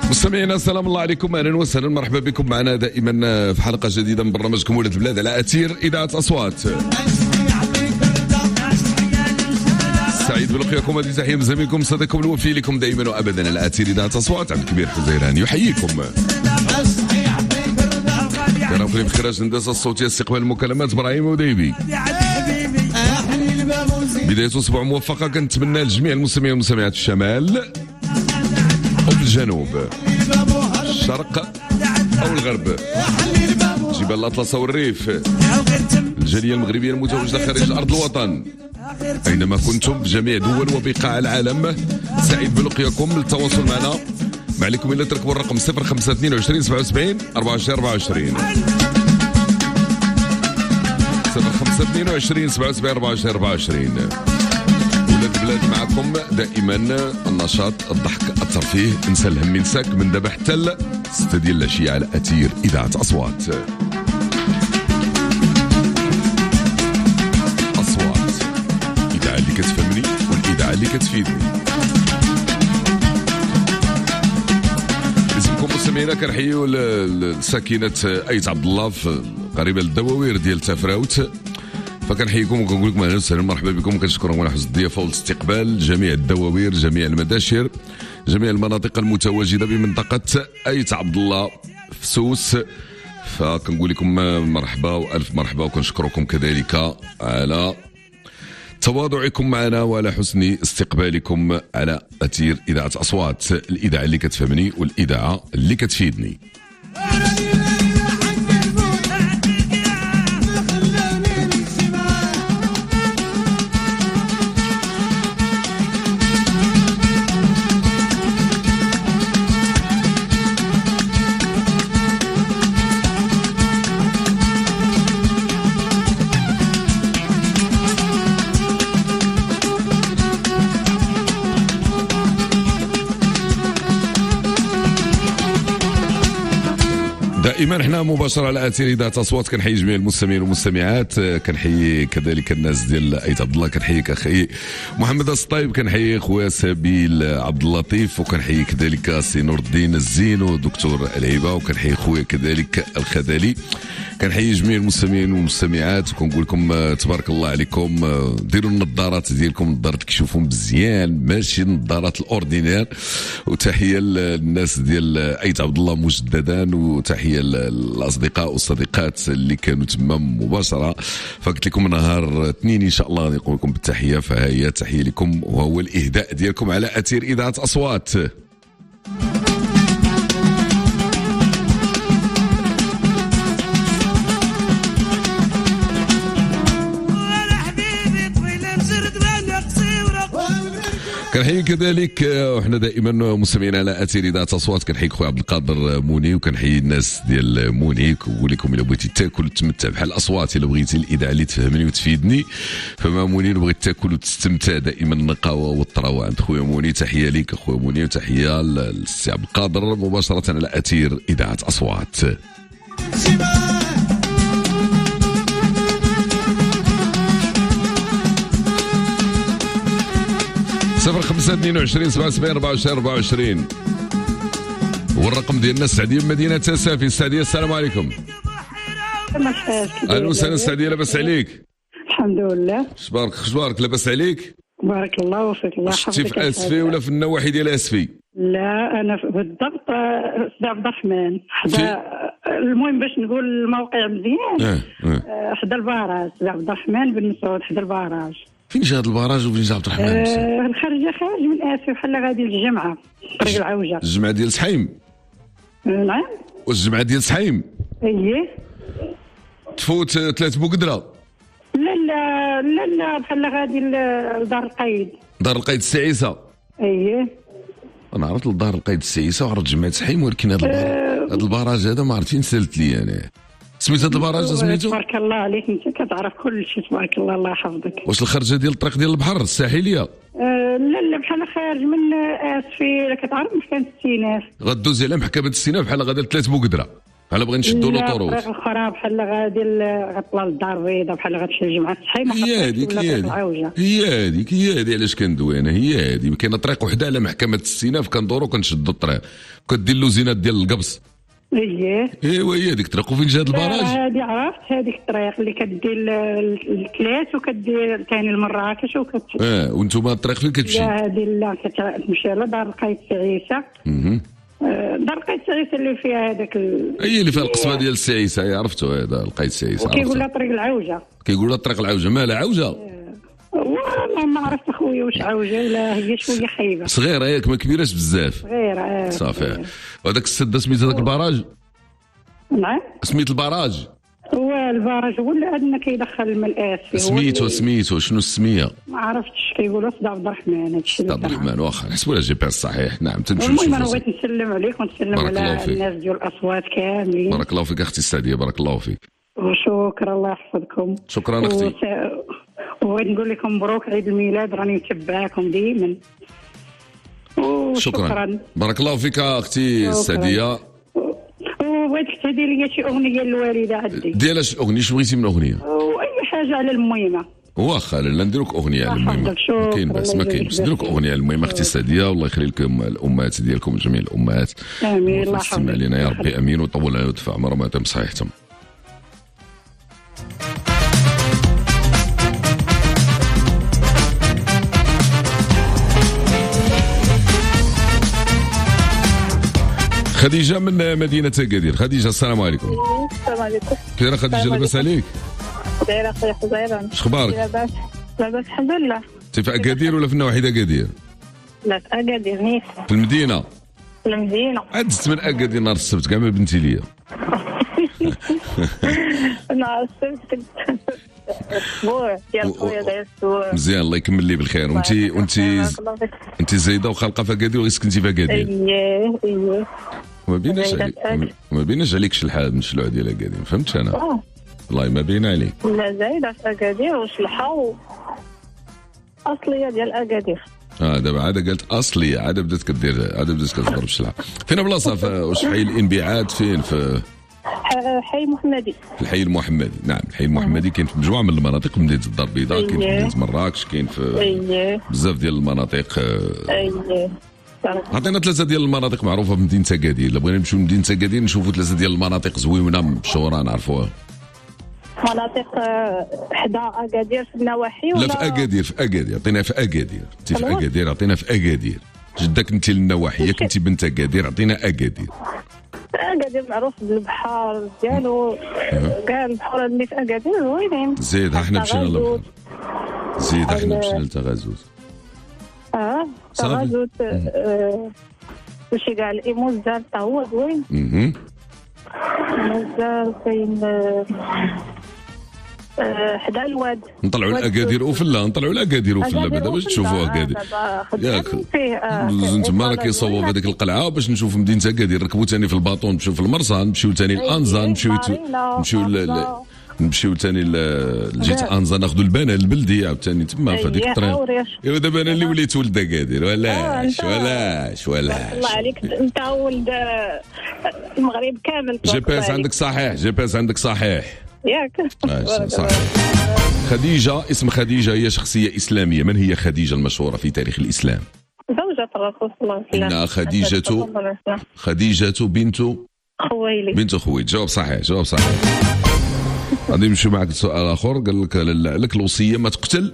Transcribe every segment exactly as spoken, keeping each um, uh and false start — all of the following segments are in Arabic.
مستمعينا السلام الله عليكم، اهلا وسهلا، مرحبا بكم معنا دائما في حلقه جديده من برنامجكم ولاد البلاد على اثير اذاعه اصوات. سعيد بلقياكم، هذه تحيه من زميلكم صديقكم الوفي لكم دائما وابدا على اثير اذاعه اصوات. عبد الكبير حزيراني يحييكم. كنقول بخير الهندسه الصوتيه استقبال المكالمات ابراهيم وديبي. بدايه اسبوع موفقه كنتمنى لجميع المستمعين والمستمعات في الشمال وفي الجنوب، الشرق او الغرب، جبال الاطلس والريف، الجاليه المغربيه المتواجده خارج ارض الوطن، اينما كنتم بجميع دول وبقاع العالم. سعيد بلقياكم. للتواصل معنا ما عليكم الا تركبوا الرقم صفر خمسة اثنين وعشرين سبعة وسبعين أربعة وعشرين أربعة وعشرين صفر خمسة اثنين وعشرين سبعة وسبعين أربعة وعشرين أربعة وعشرين. ولاد البلاد معكم دائما، النشاط، الضحك، الترفيه، انسى الهم ينساك من دابا حتى ستة ديال العشيه على اثير اذاعه اصوات. اصوات، الاذاعه اللي كتفهمني والاذاعه اللي كتفيدني. اسمكم مستمعينا كنحييو لساكنه ايت عبد الله قريبه للدواوير ديال تافراوت، فكنحييكم وكنقول لكم اهلا وسهلا مرحبا بكم، وكنشكركم على حسن الضيافه والاستقبال. جميع الدواوير، جميع المداشر، جميع المناطق المتواجده بمنطقه ايت عبد الله في سوس، فكنقول لكم مرحبا والف مرحبا، وكنشكركم كذلك على تواضعكم معنا وعلى حسن استقبالكم على اثير اذاعه اصوات، الاذاعه اللي كتفهمني والاذاعه اللي كتفيدني. دائما احنا مباشره على اثير اذاعه اصوات. كنحيي جميع المستمعين والمستمعات، كنحيي كذلك الناس ديال ايت عبد الله، كنحييك اخي محمد السطايب، كنحيي خويا سبيل عبد اللطيف، وكنحيي كذلك سي نور الدين الزين ودكتور الهيبه، وكنحيي خويا كذلك الخذالي. كنحيي جميع المستمعين والمستمعات وكنقول لكم تبارك الله عليكم. ديروا النظارات ديالكم، النظارات كيشوفوا مزيان، ماشي النظارات الاوردينير. وتحيه للناس ديال ايت عبد الله مجددا، وتحيه للاصدقاء والصديقات اللي كانوا تما مباشره. فقلت لكم نهار اثنين ان شاء الله غادي نقول لكم بالتحيه، فهي تحيه لكم وهو الاهداء ديالكم على اثير اذاعه اصوات. كنحيي كذلك وحنا دائما مستمعين على اثير اذاعه اصوات. كنحيي خويا عبد القادر موني، وكنحيي الناس ديال موني. كنقول لكم الا بغيتي تاكل وتتمتع بحال الاصوات، الا بغيتي الاذاعه اللي تفهمني وتفيدني، فما موني بغيت تاكل وتستمتع دائما النقاوه والطراوه عند خويا موني. تحيه ليك خويا موني، وتحيه للسي عبد القادر مباشره على اثير اذاعه اصوات. صفر خمسة اثنين وعشرين سبعة وسبعين أربعة وعشرين أربعة وعشرين والرقم ديالنا السعدية مدينة سافي. السعدية السلام عليكم. أهلا وسهلا السعدية، لاباس عليك؟ الحمد لله. شبارك شبارك لاباس عليك؟ بارك الله وفيك، الله يحفظك. شتي في اسفي ولا في النواحي ديال اسفي؟ لا انا بالضبط سيدي عبد الرحمن، حدا المهم باش نقول الموقع مزيان. اه اه حدا الباراج، سيدي عبد الرحمن بن مسعود، حدا الباراج. فين جا هذا الباراج وفين جا عبد الرحمن؟ آه الخارجه خارج من اسفي بحال غادي للجامعه طريق العوجه. الجامعه ديال سحيم؟ آه نعم. والجامعه ديال سحيم؟ اييه. تفوت ثلاث بوقدره؟ لا لا لا لا بحال غادي لدار القايد. دار القايد السي عيسى؟ اييه. انا عرفت لدار القايد السي عيسى وعرفت جمعيه سحيم، ولكن هذا الباراج هذا الباراج هذا ما عرفت فين سالت لي انا. سميت هذا الباراج سميتو؟ تبارك الله عليك، انت كتعرف كل شيء تبارك الله، الله يحفظك. واش الخرجه ديال الطريق ديال البحر الساحليه؟ أه لا لا بحال خارج من اسفي، كتعرف محكمه السيناف. غدوزي على محكمه السيناف بحال غادا لثلاث بوقدره. على بغي نشدوا لوطوروت الطريق الاخرى بحال غادي غطلع للدار البيضاء بحال غتمشي للجمعه الصحي ما هي هذيك هي هذيك هي هذيك هي هذه علاش كندوي انا هي هذه كاينه طريق وحده على محكمه الاستئناف كندورو كنشدوا الطريق كدير اللوزينات ديال القبص اييه ايوا هي هذيك الطريق وفين جهه البراج هذه عرفت هذيك الطريق اللي كدير الكلاس وكدير ثاني لمراكش وكت اه وانتم الطريق فين كتمشي؟ لا هذه لا كتمشي على دار القايد سي عيسى اها دار القايد سي عيسى اللي فيها هذاك ال... هي اللي فيها القصبه ديال السي عيسى عرفتو هذا القايد سي عيسى كيقول لها طريق العوجه كيقول لها طريق العوجه مالها عوجه والله ما عرفت اخويا واش عوجه ولا هي شويه خايبه صغيره ياك ما كبيراش بزاف صغيره اه صافي وهذاك السد سميت هذاك البراج نعم سميت البراج هو البراج هو اللي عندنا كيدخل الماء اسفي سميتو سميتو شنو السميه ما عرفتش كيقولوا سيدي عبد الرحمن هادشي عبد الرحمن واخا نحسبوا لها جي بي اس صحيح نعم تنمشيو المهم انا بغيت نسلم عليك ونسلم على الناس ديال الاصوات كاملين بارك الله فيك اختي السعديه بارك الله فيك وشكرا الله يحفظكم شكرا اختي وس... وبغيت نقول لكم مبروك عيد الميلاد راني متبعاكم ديما شكرا بارك الله فيك اختي السعديه وبغيتك تهدي لي شي اغنيه للوالده عندي ديال اش الاغنيه شنو بغيتي من اغنيه واي حاجه على المهمه واخا لا ندير لك اغنيه على المهمه ما كاين باس ما كاينش ندير لك اغنيه على المهمه اختي السعديه والله يخلي لكم الامهات ديالكم جميع الامهات امين الله يحفظك علينا يا ربي امين وطول علينا ودفع عمرها ما تم صحيحتهم خديجة من مدينة أكادير. خديجة السلام عليكم. السلام عليكم. كيف خديجة لاباس عليك؟ دايرة خويا حزيرة. شخبارك؟ لاباس لاباس الحمد لله. أنت في أكادير ولا في النواحي أكادير؟ لا في أكادير نيف. في المدينة؟ في المدينة. عدت من أكادير نهار السبت كاع ما بنتي ليا. نهار السبت اسبوع ديال خويا داير اسبوع. مزيان الله يكمل لي بالخير. وانت وانت انت زايده وخالقه في اكادير ولا سكنتي في اكادير؟ اييه اييه ما بيناش عليك ما بيناش عليك شلحال من الشلوع ديال اكادير فهمتش انا والله ما بين عليك. لا زايده في اكادير وشلحه اصليه ديال اكادير. اه دابا عاد قالت اصليه عاد بدات كدير عاد بدات كتضرب الشلحه. فين بلاصه واش حي الانبعاث فين في حي محمدي في الحي المحمدي. نعم الحي المحمدي كاين في مجموعه من المناطق مدينه الدار البيضاء كاين في مدينه مراكش كاين في بزاف ديال المناطق. اييه عطينا ثلاثه ديال المناطق معروفه في مدينه اكادير. الا بغينا نمشيو لمدينه اكادير نشوفوا ثلاثه ديال المناطق زوينه مشهوره نعرفوها. مناطق حدا اكادير في النواحي ولا لا في اكادير في اكادير عطينا في اكادير انت في اكادير عطينا في اكادير جدك انت للنواحي ياك انت بنت اكادير عطينا اكادير. اكادير معروف بالبحر ديالو كاع البحور اللي في اكادير زوينين. زيد احنا مشينا للبحر زيد احنا مشينا لتغازوت. اه تغازوت ماشي كاع الايموزال حتى هو زوين. اها مازال كاين حدا الواد نطلعوا الاكادير وفلا نطلعوا الاكادير وفلا بعدا باش تشوفوا اكادير ياك انتما راه كيصوبوا في هذيك القلعه باش نشوفوا مدينه اكادير. نركبوا ثاني في الباطون نمشيو في المرسى نمشيو ثاني لانزا نمشيو نمشيو نمشيو ثاني لجهه انزا ناخذوا البنان البلدي عاوتاني تما في هذيك الطريق. ايوا دابا انا اللي وليت ولد اكادير ولاش ولاش ولاش الله عليك انت ولد المغرب كامل. جي بي اس عندك صحيح جي بي اس عندك صحيح ياك صحيح. خديجة اسم خديجة هي شخصية إسلامية. من هي خديجة المشهورة في تاريخ الإسلام؟ زوجة الرسول صلى الله عليه وسلم. إنها خديجة خديجة بنت خويلد. بنت خويلد. جواب صحيح جواب صحيح. غادي نمشيو معك لسؤال آخر. قال لك لك الوصية ما تقتل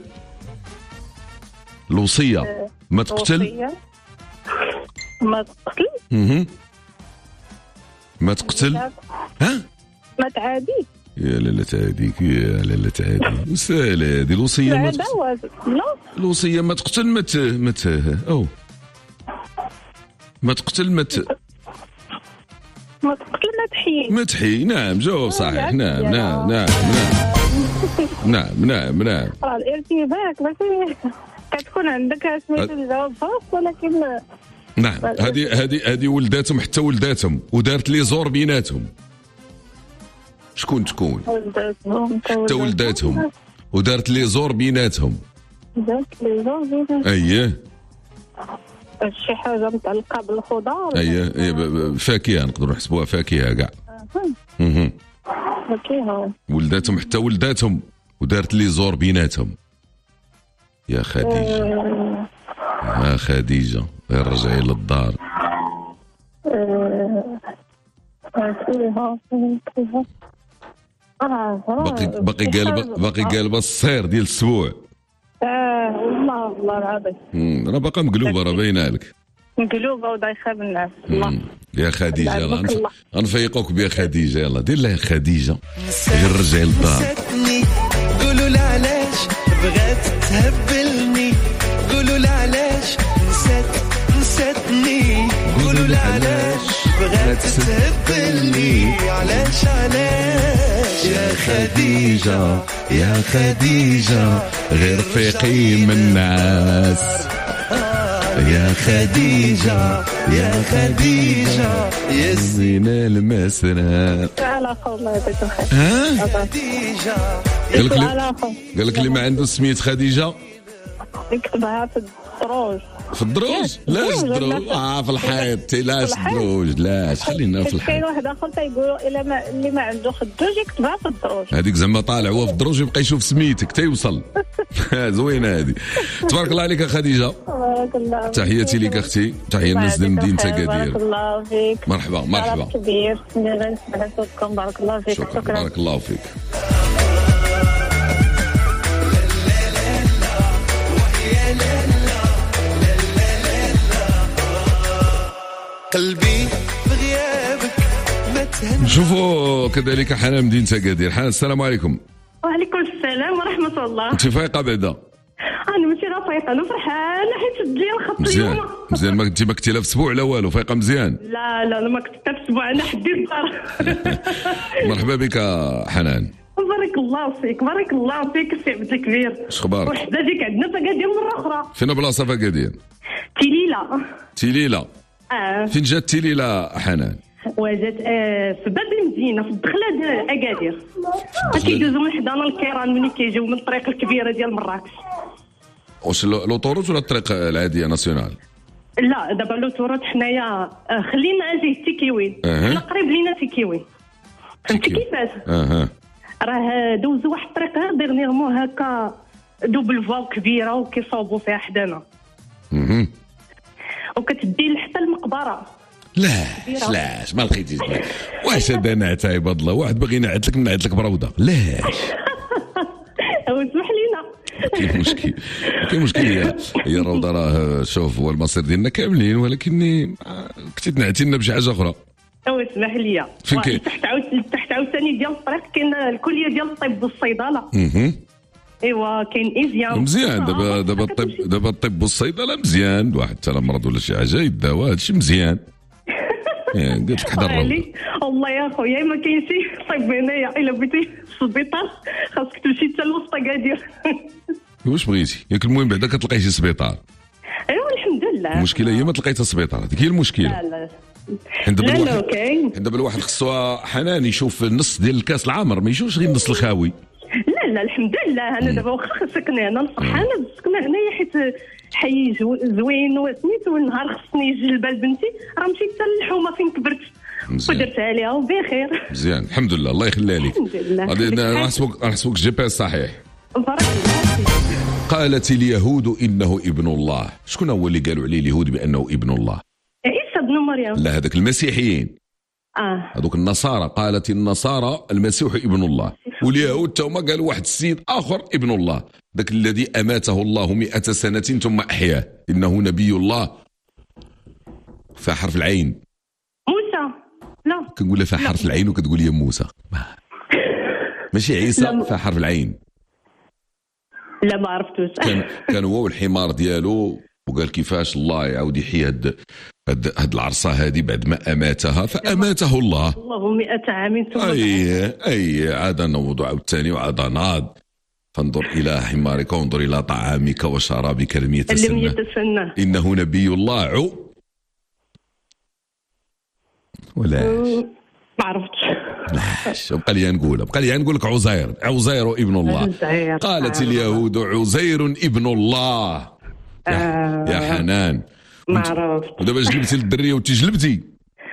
الوصية ما تقتل ما تقتل اها ما تقتل ها ما تعادي. يا لا لا تعاديك يا لا لا تعادي وسهلة هذه الوصية ما تقتل. الوصية ما تقتل ما ت ما ت أو ما تقتل ما ت ما تقتل ما تحيي ما تحيي. نعم جواب صحيح. نعم نعم نعم نعم نعم نعم نعم الارتباك ماشي كتكون عندك سميتو الجواب خاص ولكن نعم هذه هذه هذه ولداتهم حتى ولداتهم ودارت لي زور بيناتهم. شكون تكون؟ ولداتهم حتى ولداتهم ودارت لي زور بيناتهم. دارت لي زور بيناتهم اييه شي حاجه متعلقه بالخضار. اييه ايه فاكهه نقدروا نحسبوها فاكهه كاع. اها كاينه ولداتهم حتى ولداتهم ودارت لي زور بيناتهم. يا خديجه يا خديجه غير رجعي للدار. باقي باقي قالبه باقي قالبه الصير ديال السبوع. اه والله والله العظيم راه باقا مقلوبه راه باينه لك مقلوبه ودايخه بالناس والله. يا خديجه يلا غنفيقوك بيا خديجه. يلا دير لها خديجه غير رجعي للدار. قولوا لي علاش بغات تهبلني، قولوا لي علاش نسات نساتني، قولوا لي علاش بغات تهبلني، علاش علاش يا خديجة يا خديجة غير فيقي من الناس. يا خديجة يا خديجة يا زينة المسرى. على خو الله يعطيك الخير. ها خديجة قالك لي قالك لي ما عنده سميت خديجة نكتبها في الدروج. في الدروج؟ لاش الدروج؟ اه في الحيط. لاش الدروج؟ لاش خلينا في الحيط. كاين واحد اخر تيقولوا الا ما اللي ما عنده خدوج يكتبها في الدروج. هذيك زعما طالع هو في الدروج يبقى يشوف سميتك حتى يوصل. زوينه هذه. تبارك الله عليك خديجه. بارك الله. تحياتي لك اختي، تحيه الناس ديال مدينه اكادير. بارك الله فيك. مرحبا مرحبا. كبير نسمع صوتكم. بارك الله فيك. شكرا بارك الله فيك. قلبي بغيابك ما تهنى. نشوفوا كذلك حنان مدينة أكادير. حنان السلام عليكم. وعليكم السلام ورحمه الله. انت فايقه بعدا؟ انا ماشي راه فايقه، انا فرحانه حيت شد لي الخط مزيان اليوم. مزيان. ما كنتي ما كنتي لا في اسبوع لا والو، فايقه مزيان. لا لا لا ما كنت حتى في اسبوع، انا حدي الدار. مرحبا بك حنان. بارك الله فيك بارك الله فيك السي عبد الكبير. اش اخبارك؟ وحده ديك عندنا في أكادير مره اخرى. فين بلاصه في أكادير؟ تيليلا. تيليلا. اه فين جات تيليلا حنان؟ وجات آه في باب المدينه في الدخله ديال اكادير. كيدوزو من حدانا الكيران ملي كيجيو من الطريق الكبيره ديال مراكش. واش لوطوروت ولا الطريق العاديه ناسيونال؟ لا دابا لوطوروت حنايا آه خلينا جهه تيكيوين. أه. حنا قريب لينا تيكيوين. فهمتي تيكيوين. كيفاش؟ اها راه دوزو واحد الطريق ديرنيغمون هكا دوبل فال كبيره وكيصاوبوا فيها حدانا اها وكتدي حتى المقبره. لاش لاش ما لقيتيش. واش هذا نعت عباد الله؟ واحد باغي ينعت لك نعت لك بروضه. لاش واسمح لينا. كاين مشكل كاين مشكل. هي هي الروضه راه شوف هو المصير ديالنا كاملين، ولكن كنتي تنعتي لنا بشي حاجه اخرى. واسمح لي. فين كاين؟ تحت عاود تحت عاوتاني ديال الطريق كاين الكليه ديال الطب والصيدله. اها ايوا كاين ايزيان. مزيان. دابا دابا الطب دابا الطب والصيدله مزيان. الواحد حتى مرض ولا شي حاجه يداوى هادشي مزيان. قلت لك حدا الروضه. والله يا خويا ما كاين شي طب هنايا. الا بغيتي في السبيطار خاصك تمشي حتى لوسط أكادير. واش بغيتي؟ ياك المهم بعدا كتلقاي شي سبيطار. ايوا الحمد لله. المشكله هي ما تلقيتها سبيطار، هذيك هي المشكله. لا لا عند لا الواحد لا كاين. عند الواحد خصو حنان يشوف النص ديال الكاس العامر، ما يشوفش غير النص الخاوي. لا لا الحمد لله. انا دابا واخا ساكنه هنا فرحانه بالسكنه هنايا حيت حي زوين وسميتو. والنهار خصني يجي لبال بنتي راه مشيت حتى للحومه فين كبرت ودرت عليها وبخير. مزيان الحمد لله. الله يخليها لك. الحمد لله. غادي نحسبوك نحسبوك جي بي اس صحيح. بارك الله. قالت اليهود انه ابن الله. شكون هو اللي قالوا عليه اليهود بانه ابن الله؟ عيسى ابن مريم. لا هذاك المسيحيين. اه هذوك النصارى. قالت النصارى المسيح ابن الله، واليهود تما قالوا واحد السيد اخر ابن الله، ذاك الذي اماته الله مئة سنه ثم احياه، انه نبي الله. فيها حرف العين. موسى. لا كنقول لها فيها حرف العين وكتقول لي موسى. ماشي عيسى فيها حرف العين. لا ما عرفتوش. كان كان هو والحمار ديالو، وقال كيفاش الله يعاود يحيي هاد هاد, هاد العرصه هذه بعد ما اماتها، فاماته الله. الله مئة عام ثم اي اي عاد نوض عاوتاني وعاد ناض. فانظر الى حمارك وانظر الى طعامك وشرابك لم يتسنى يتسنى انه نبي الله. عو ولا ما عرفتش. لاش بقى لي نقول بقى لي نقول لك عزير عزير ابن الله. قالت اليهود عزير ابن الله. يا, يا حنان ما عرفت. ودابا جلبتي للدريه وانت جلبتي.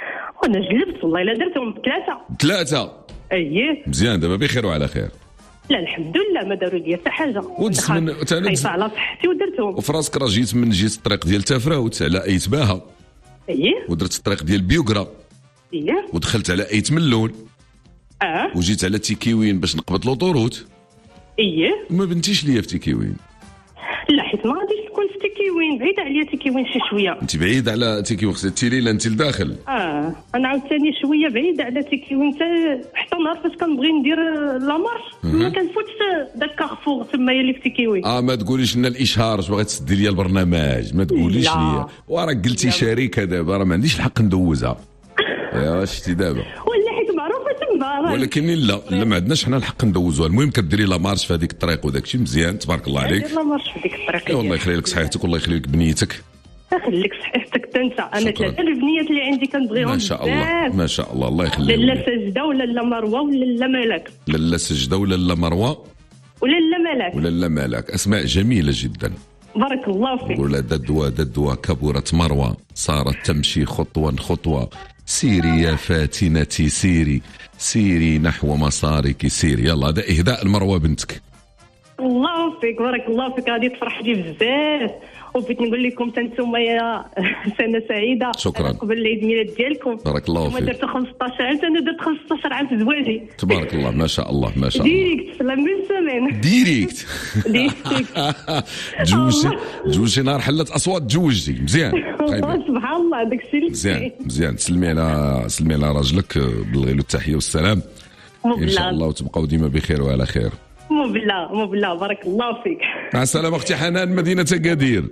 انا جلبت والله الا درتهم ثلاثه. ثلاثه اييه مزيان، دابا بخير وعلى خير. لا الحمد لله ما داروا لي حتى حاجه. ودزت من خايفه على صحتي ودرتهم. وفي راسك راه جيت من جيت الطريق ديال تافراوت على ايت باها. اييه ودرت الطريق ديال بيوغرا. اييه ودخلت على ايت ملول. اه وجيت على تيكيوين باش نقبض لوطوروت. اييه ما بنتيش ليا في تيكيوين. لا حيت ما غاديش تكون في تيكيوين، بعيد عليا تيكيوين شي شويه. انت بعيد على تيكيوين، خصك تيلي لا انت لداخل. اه انا عاوتاني شويه بعيد على تيكيوين، حتى نهار فاش كنبغي ندير لا مارش ما كنفوتش داك كارفور تمايا اللي في تيكيوين. اه ما تقوليش لنا الاشهار باش باغي تسدي لي البرنامج، ما تقوليش ليا. وراه قلتي شركه دابا راه ما عنديش الحق ندوزها. يا شتي دابا ولا حيت معروفه تما. ولكن لا لا ما عندناش حنا الحق ندوزوها. المهم كديري لا مارش في هذيك الطريق وداك الشيء مزيان تبارك الله عليك. لا مارش في ديك الطريق. إيه والله يخلي لك صحتك والله يخلي لك بنيتك. خليك صحتك حتى انت. انا شكراً. ثلاثه البنيات اللي عندي كنبغيهم ما شاء الله ما شاء الله الله يخليك. لا سجده ولا لا مروه ولا لا ملك. لا سجده ولا لا مروه ولا لا ملك ولا لا مالك. اسماء جميله جدا. بارك الله فيك. ولا ددوة ددوة كبرت مروة، صارت تمشي خطوة خطوة، سيري يا فاتنتي سيري سيري نحو مسارك سيري. يلا هذا إهداء المروة بنتك. الله فيك بارك الله فيك، غادي تفرح لي بزاف. وبغيت نقول لكم تنتوما يا سنه سعيده. شكرا. قبل العيد ميلاد ديالكم بارك الله فيك. انتم درتوا خمسطاش عام، انا درت خمسطاش عام في زواجي. تبارك الله ما شاء الله ما شاء الله. ديريكت لا ميم سيمين. ديريكت ديريكت. جوجتي جوجتي نهار حلت اصوات جوجتي مزيان. سبحان الله داك الشيء مزيان مزيان. سلمي على سلمي على راجلك بالغير والتحيه والسلام ان شاء الله، وتبقاو ديما بخير وعلى خير. مو بالله مو بالله بارك الله فيك. مع السلامه اختي حنان مدينه اكادير.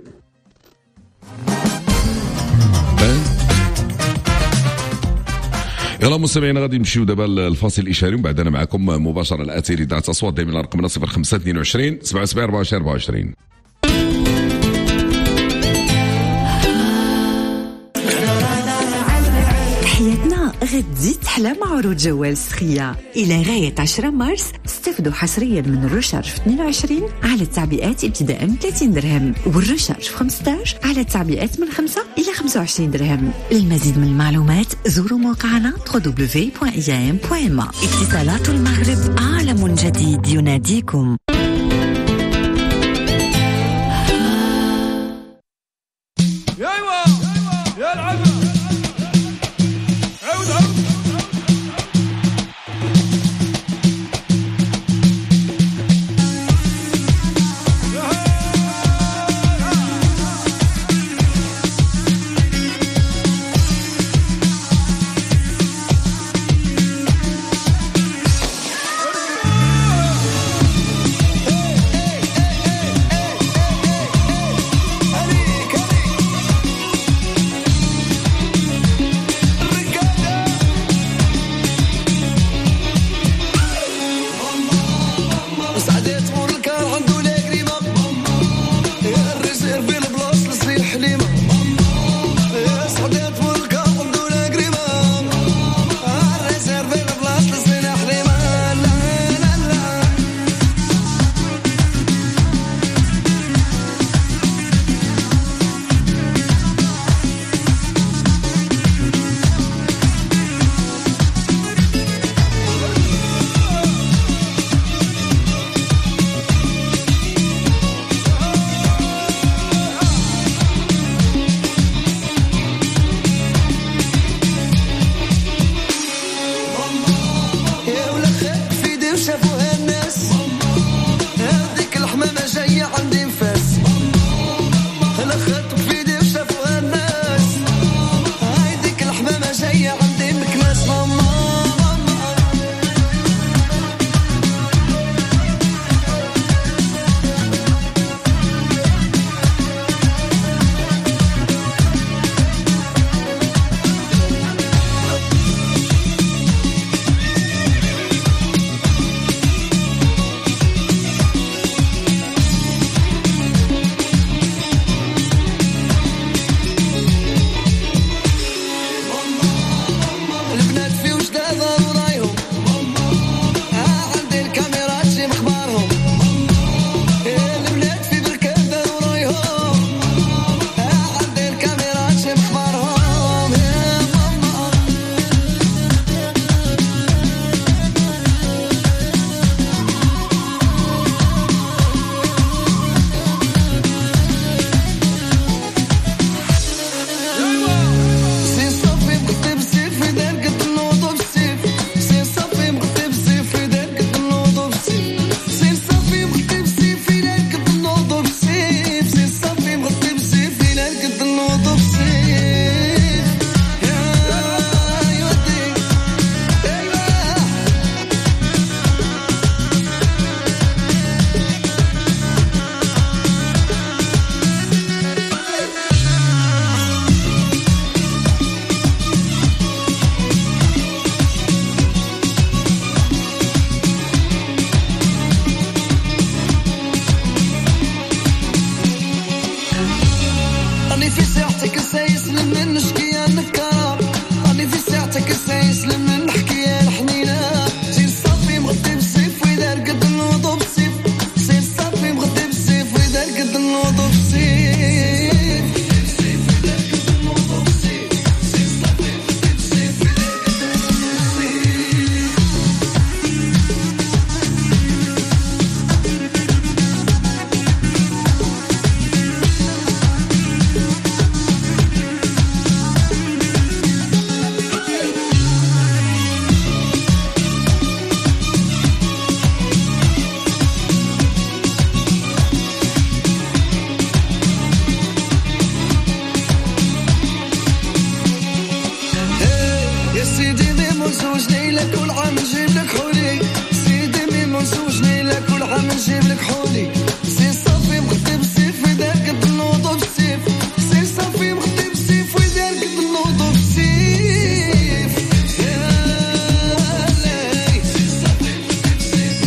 يلا مستمعينا غادي نمشيو دابا الفاصل الاشاري ومن بعد انا معكم مباشره على اثير اذاعه اصوات. دائما رقمنا صفر خمسة اثنين وعشرين سبعة سبعة أربعة وعشرين أربعة وعشرين. حياتنا غتزيد تحلى مع عروض جوال سخية. إلى غاية عشرة مارس استفدوا حصريا من الرشارج في اثنين وعشرين على التعبئات ابتداء من ثلاثين درهم، والرشارج في خمسة عشر على التعبئات من خمسة إلى خمسة وعشرين درهم. للمزيد من المعلومات زوروا موقعنا دبليو دبليو دبليو دوت إي إيه إم دوت إم إيه. اتصالات المغرب، عالم جديد يناديكم. زوجني لك كل عام نجيب لك حولي سيدي ميمون زوجني لك كل عام نجيب لك حولي سي صافي مخدي بالسيف ويدار قد النوضو بالسيف سي صافي مخدي بالسيف ويدار قد النوضو بالسيف يا لي سي صافي مخدي بالسيف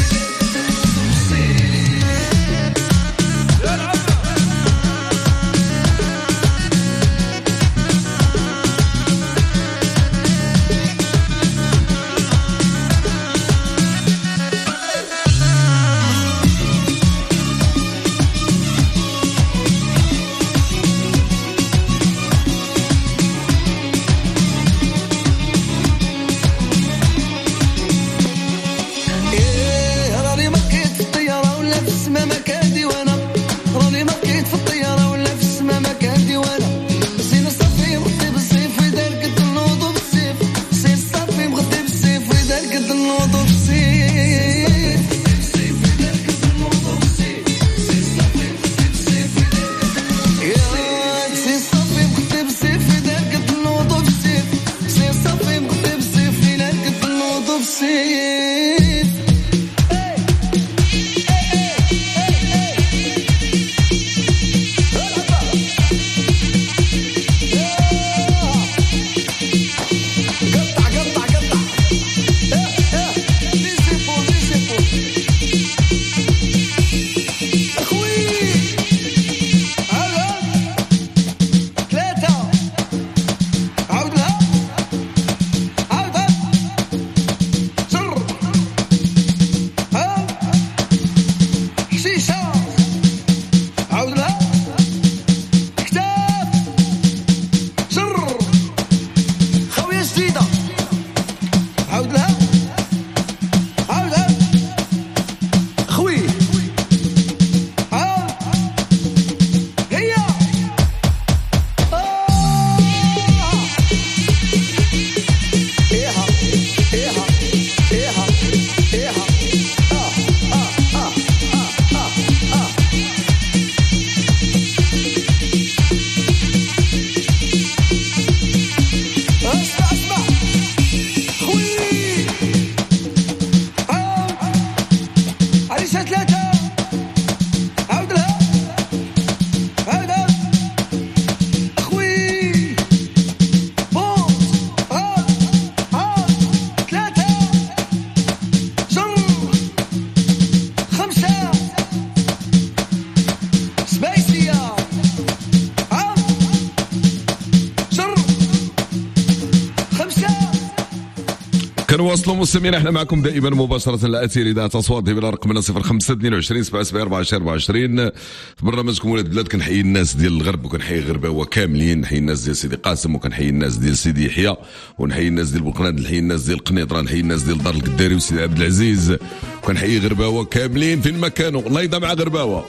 كنواصلوا مستمعين احنا معكم دائما مباشره الاثير اذاعه اصوات بلا رقمنا صفر خمسة اثنين وعشرين سبعة سبعة أربعة عشرين أربعة وعشرين في برنامجكم ولاد البلاد. كنحيي الناس ديال الغرب وكنحيي غرباوه كاملين، نحيي الناس ديال سيدي قاسم وكنحيي الناس ديال سيدي يحيى ونحيي الناس ديال بوقناد، نحيي الناس ديال قنيطره، نحيي الناس ديال دار القداري وسيدي عبد العزيز، وكنحيي غرباوه كاملين فين ما كانوا. الله يدعم مع غرباوه.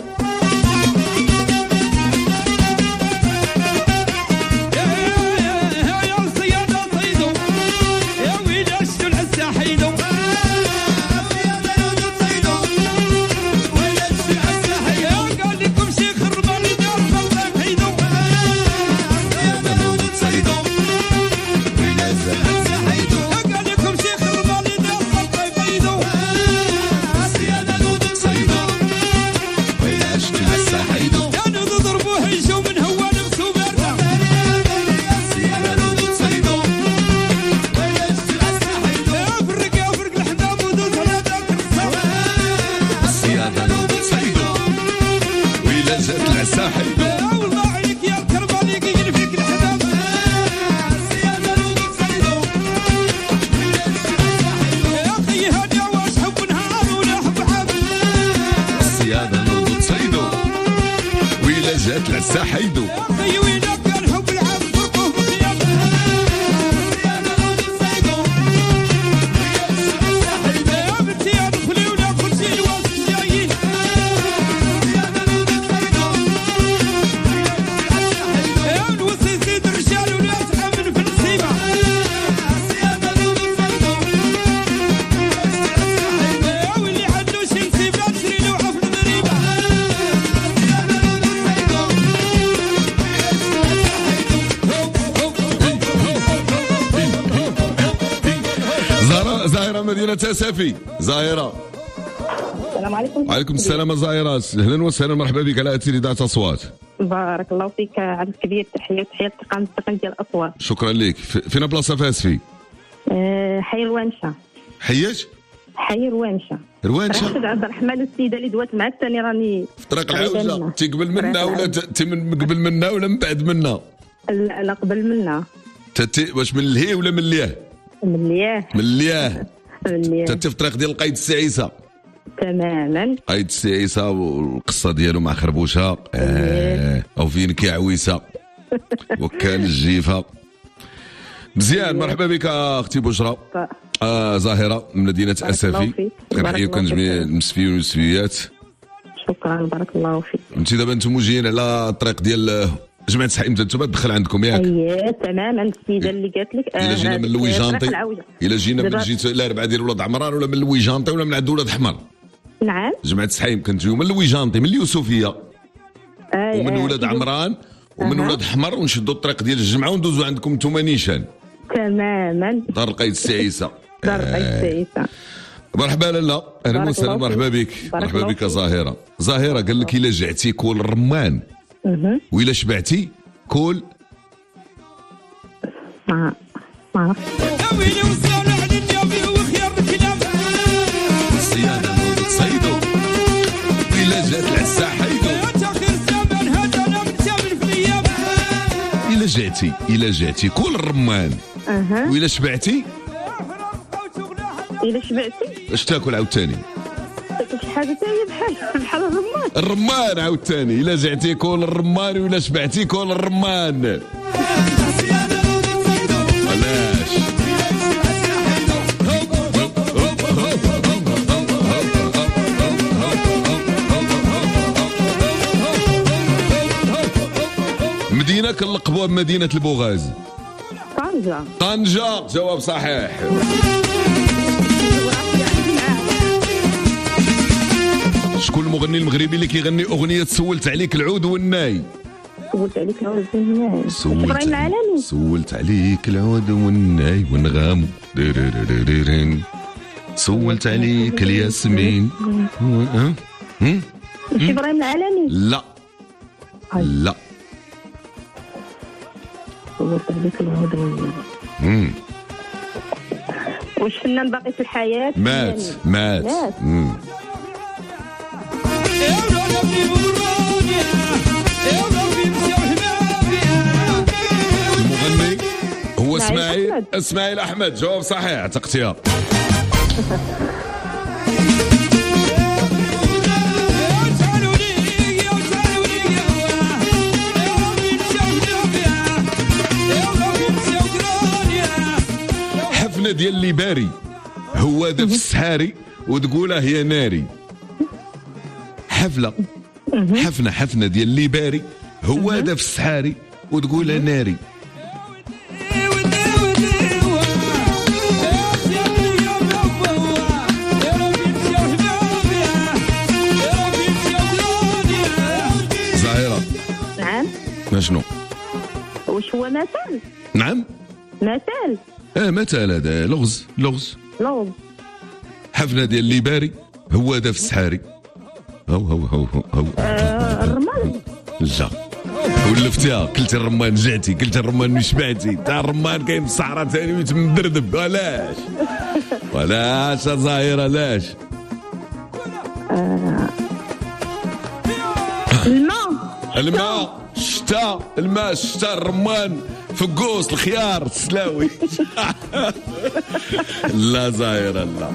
زاهرة مدينة أسفي. زاهرة السلام عليكم. وعليكم السلام زاهرة، اهلا وسهلا مرحبا بك على اثير اذاعه اصوات. بارك الله فيك عبد الكبير، تحيه تحيه التقام التقني ديال الاصوات. شكرا لك. فين بلاصه في اسفي؟ أه حي روانشه. حياش؟ حي روانشه. روانشه رشيد عبد الرحمن السيده اللي دوات معك ثاني راني في طريق العوجه. تي قبل منا ولا تي من قبل منا ولا من بعد منا؟ لا لا قبل منا. تتي واش من الهي ولا من الياه؟ من الياه. من الياه. من الياه. تتي في الطريق ديال القايد السعيسه. تماما. قايد السعيسه والقصه ديالو مع خربوشه آه او فين كيعويسه وكال الجيفه. مزيان، مرحبا بك اختي بشرى. آه زاهره من مدينه اسفي. كنحييكم جميع المسفيين والمسفيات. شكرا بارك الله فيك. انت دابا انتم جايين على الطريق ديال جماعه سحيم، انتم تدخل عندكم ياك؟ اييه تماما. السيده اللي قالت لك الا جينا من الويجانطي، الا جينا من جهه الاربعه ديال ولاد عمران ولا من الويجانطي ولا من عند ولاد حمر. نعم. جماعه سحيم كنجيو من الويجانطي، من اليوسفيه أي ومن أي ولاد أي. عمران ومن ولاد حمر، ونشدوا الطريق ديال الجمعه وندوزوا عندكم نتوما نيشان. تماما. دار القايد السعيسه. دار القايد السعيسه. مرحبا لالا، اهلا وسهلا، مرحبا بك. مرحبا بك زاهره. زاهره قال لك الا جعتي كول الرمان وإلا شبعتي كول ما ما عرفت. الصيادة نوض تصيدو وإلا جات العسا حيدو. إلا جعتي إلا جعتي كول الرمان وإلا شبعتي إلا شبعتي اش تاكل عاوتاني؟ تاكل شي حاجة ثانية بحال بحال الرمان. الرمان عاوتاني. إلا جعتي كول الرمان وإلا شبعتي كول الرمان. علاش؟ مدينة كنلقبوها بمدينة البوغاز. طنجة. طنجة، جواب صحيح. شكون المغني المغربي اللي كيغني أغنية سولت عليك العود والناي؟ سولت عليك العود والناي. سولت إبراهيم العالمي. سولت عليك العود والناي ونغامو ديريريريرين. سولت عليك الياسمين. ها؟ ماشي إبراهيم العالمي؟ لا لا. سولت عليك العود والناي. واش فنان باقي في الحياة؟ مات مات. مات. المغني هو اسماعيل أحمد. اسماعيل احمد، جواب صحيح. اعتقتيها. حفنه ديال اللي باري هو دا في السحاري وتقولها هي ناري. حفله حفنه حفنه ديال اللي باري هو دا في السحاري وتقولها ناري. زاهرة. نعم. شنو؟ واش هو مثل؟ نعم مثل. اه مثل هذا لغز لغز لغز. حفنه ديال اللي باري هو دا في السحاري. هو هو هو هو, هو. آه الرمان. لا ولفتيها، قلتي الرمان جعتي، قلتي الرمان مش شبعتي. تاع الرمان كاين في الصحراء ثاني ويتم مدردب. علاش؟ علاش يا زاهرة علاش؟ آه. الماء. الماء، الشتاء، الماء، الشتاء، الرمان، فقوس، الخيار، السلاوي. لا زاهرة لا.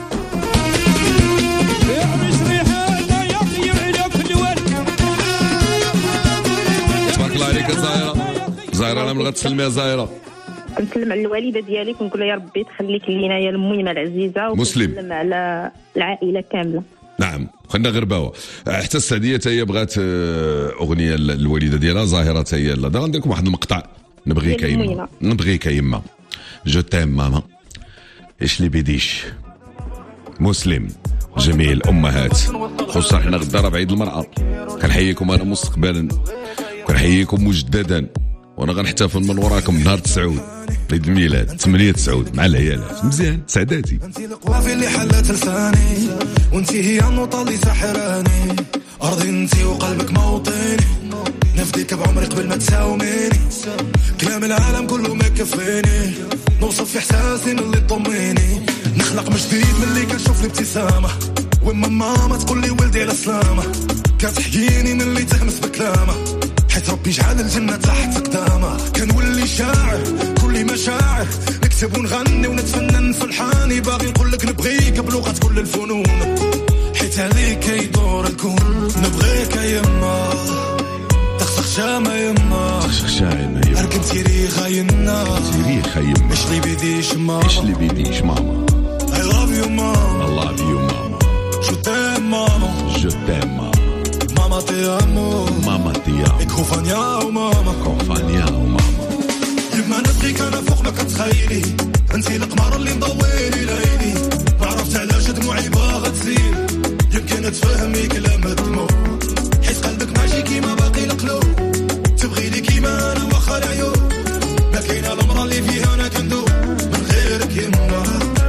تبارك الله عليك يا زاهرة. زاهرة انا من غتسلمي يا زاهرة. كنسلم على الوالده ديالي كنقول لها يا ربي تخليك لينا يا الميمه العزيزه. مسلم. وكنسلم على العائله كامله. نعم خلينا غرباوه. حتى السعديه حتى هي بغات اغنيه الوالده ديالها زاهره حتى هي. لا غندير لكم واحد المقطع. نبغيك يا يما، نبغيك يا يما، جو تيم ماما، ايش اللي بيديش. مسلم جميل امهات، خصوصا حنا غدا راه بعيد المراه. كنحييكم انا مستقبلا، كنحييكم مجددا. وانا غنحتفل من وراكم نهار تسعود عيد الميلاد ثمانية تسعود مع العيالات. مزيان سعداتي. انت القوافي اللي حلت لساني، وانت هي النوطه اللي ساحراني، ارضي انت وقلبك موطني، نفديك بعمري قبل ما تساوميني، كلام العالم كله ما كفيني، نوصف في احساسي من اللي طميني، نخلق من جديد من اللي كنشوف الابتسامه، وما ماما تقول لي ولدي على سلامه، كتحكيني من اللي تهمس بكلامه، حيت ربي جعل الجنه تحت فقدامه، كنولي شاعر كل مشاعر، نكتب ونغني ونتفنن في الحاني، باغي نقول لك نبغيك بلغه كل الفنون، حيت عليك يدور الكون، نبغيك يما تخسخ شامة يما تخسخ شامة يما أركب تاريخ ينا تاريخ يما إيش اللي بيديش ماما إيش اللي بيديش ماما I love you ماما I love you ماما Je t'aime ماما Je t'aime ماما ماما تي أمو ماما تي أمو إك خوفانيا وماما خوفانيا وماما يما نبغيك أنا فوق ما كتخيلي، أنتي القمر اللي مضويلي ليلي، ما عرفت علاش دموعي باغا تسيل، يمكن تفهمي كلام الدموع، حيت قلبك ماشي كيما باقي القلوب، تبغي لي كيما انا واخا العيوب، ما كاينه المرا اللي فيها انا كندوب من غيرك يما،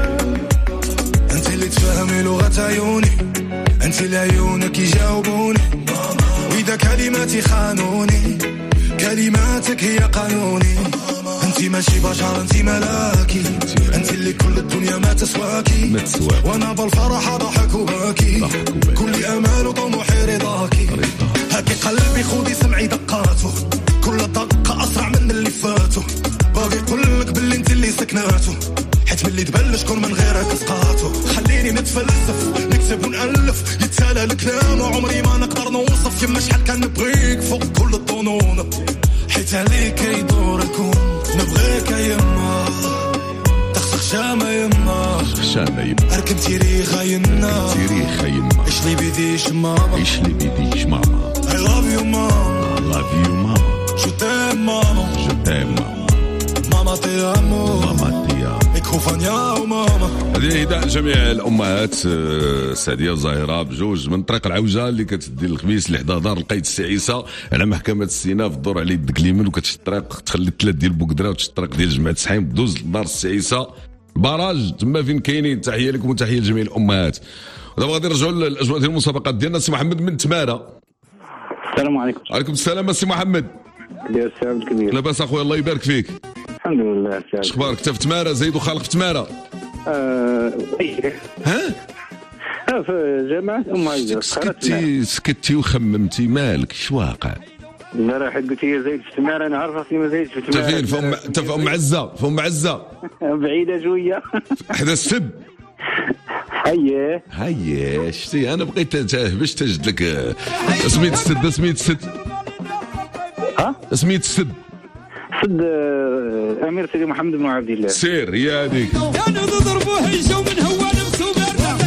انت اللي تفهمي لغه عيوني، انت اللي عيونك يجاوبوني، واذا كلماتي خانوني كلماتك هي قانوني، انت ماشي بشر انت ملاكي، انت اللي كل الدنيا ما تسواكي، وانا بالفرح ضحك وباكي، كل امال وطموحي رضاكي، هاكي قلبي خودي سمعي دقاته، كل دقه اسرع من اللي فاتو، باغي نقولك باللي انت اللي سكناتو، حيت ملي تبلش كون من غيرك سقاطو، خليني نتفلسف نكتب ونالف، يتسالى الكلام وعمري ما نقدر نوصف، يما شحال كان نبغيك فوق كل الظنون، حيت عليك يدور الكون، نبغيك يما تخسخ شامة يما تخسخ شامة يما أركب تاريخ ينا تاريخ يما إيش اللي بيديش ماما إيش اللي بيديش ماما I love you ماما I love you ماما Je t'aime ماما Je t'aime ماما ماما تي أمو ماما تي أمو إك خوفانيا وماما. هذه إهداء لجميع الأمهات سعدية وزهيرة بجوج من طريق العوجة اللي كتدي الخميس لحدا دار القايد السي عيسى على محكمة السيناء في الدور على يدك اليمين، وكتشد الطريق تخلي الثلاث ديال بوكدرا وتشد الطريق ديال جماعة سحيم دوز لدار السي عيسى باراج تما فين كاينين. تحية لكم وتحية لجميع الأمهات. ودابا غادي نرجعوا للأجواء ديال المسابقات ديالنا. سي محمد من تمارة. السلام عليكم. وعليكم السلام سي محمد. ديال السلام الكبير. لاباس اخويا الله يبارك فيك. الحمد لله. اش اخبارك؟ انت في تمارة زيد وخالق في تمارة؟ اه ها؟ اه في جامعة أم عزة. سكتي سكتي وخممتي مالك اش واقع؟ لا راه حد قلت لي زايد في تمارة، انا عارف راسي ما زايد في تمارة. انت فين؟ في ام انت في ام عزة؟ في ام عزة بعيدة شوية. حدا السد. اييه هيا شتي انا بقيت باش تجد لك سميت السد. سميت السد ها؟ سميت السد سد امير سيدي محمد بن عبد الله. سير يا هذيك كانوا ضربوه يجوا من هو نفسه برا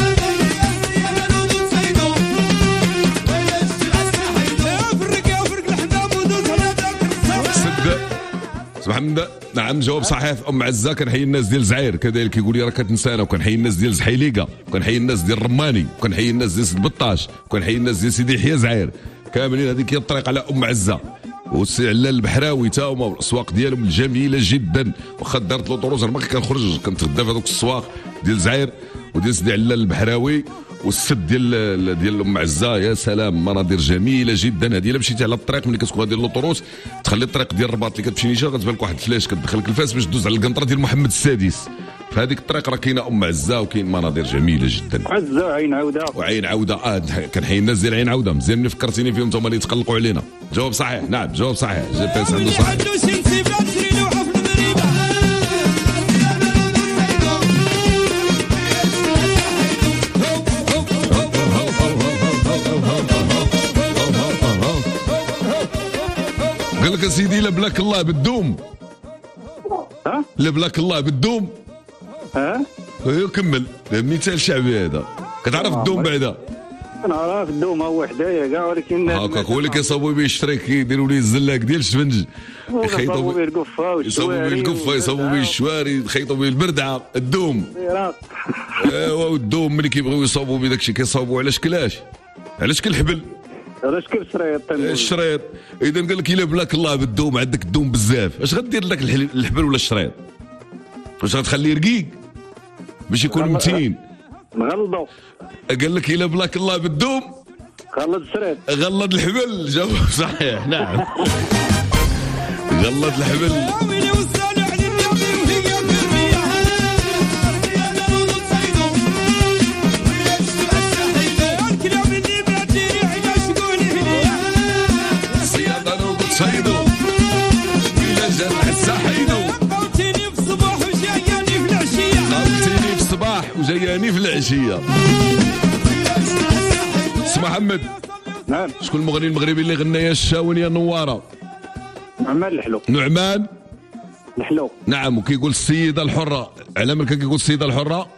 سد محمد. نعم جواب صحيح في ام عزه. كنحيي الناس ديال زعير كذلك يقول لي راه كتنسانا، وكنحيي الناس ديال زحيليقه، وكنحيي الناس ديال الرماني، وكنحيي الناس ديال سيد بطاش، وكنحيي الناس ديال سيدي يحيى زعير كاملين. هذيك هي الطريق على ام عزه. والسي علال البحراوي تا هما والاسواق ديالهم الجميله جدا. واخا دارت لوطوروز ما كنخرج كنتغدى في هذوك السواق ديال زعير وديال سيدي علال البحراوي. والسد ديال ديال ام عزه يا سلام، مناظر جميله جدا. هذه الا مشيتي على الطريق ملي كتكون غادي لوطوروس تخلي الطريق ديال الرباط اللي كتمشي نيشان غتبان لك واحد الفلاش كتدخلك الفاس باش دوز على القنطره ديال محمد السادس. في هذيك الطريق راه كاينه ام عزه وكاين مناظر جميله جدا. عزه وعين عوده وعين عوده. اه كنحيي الناس ديال عين عوده. مزيان ملي فكرتيني فيهم انتم اللي يتقلقوا علينا. جواب صحيح. نعم جواب صحيح. جي بي اس عنده صحيح. قال لك سيدي لبلاك الله بالدوم. ها؟ لبلاك الله بالدوم. ها؟ ايوا كمل. مثال شعبي هذا. كتعرف الدوم بعدا؟ كنعرف الدوم هو حدايا كاع، ولكن هاكاك هو اللي كيصاوبوا به الشريك كيديروا ليه الزلاك ديال الشفنج. يخيطوا به القفه يصاوبوا به القفه، يصاوبوا به الشواري، يخيطوا به البردعه. الدوم ايوا. والدوم ملي كيبغيو يصاوبوا به داكشي كيصاوبوا على شكلاش؟ على شكل حبل. علاش كيف شريط الشريط. اذا قال لك الا بلاك الله بالدوم، عندك الدوم بزاف، اش غدير لك الحبل ولا الشريط؟ واش غتخليه رقيق باش يكون متين؟ نغلظو. قال لك الا بلاك الله بالدوم غلظ الشريط. غلظ الحبل. جواب صحيح نعم. غلظ الحبل. صيدو إلى جمع السحيدو. قلتيني في الصباح وجاياني في العشية. قلتيني في الصباح وجاياني في العشية. سي محمد. نعم. شكون المغني المغربي اللي غنى يا الشاون يا نوارة؟ نعمان الحلو. نعمان الحلو. نعم. وكيقول السيدة الحرة، على مالك كيقول السيدة الحرة؟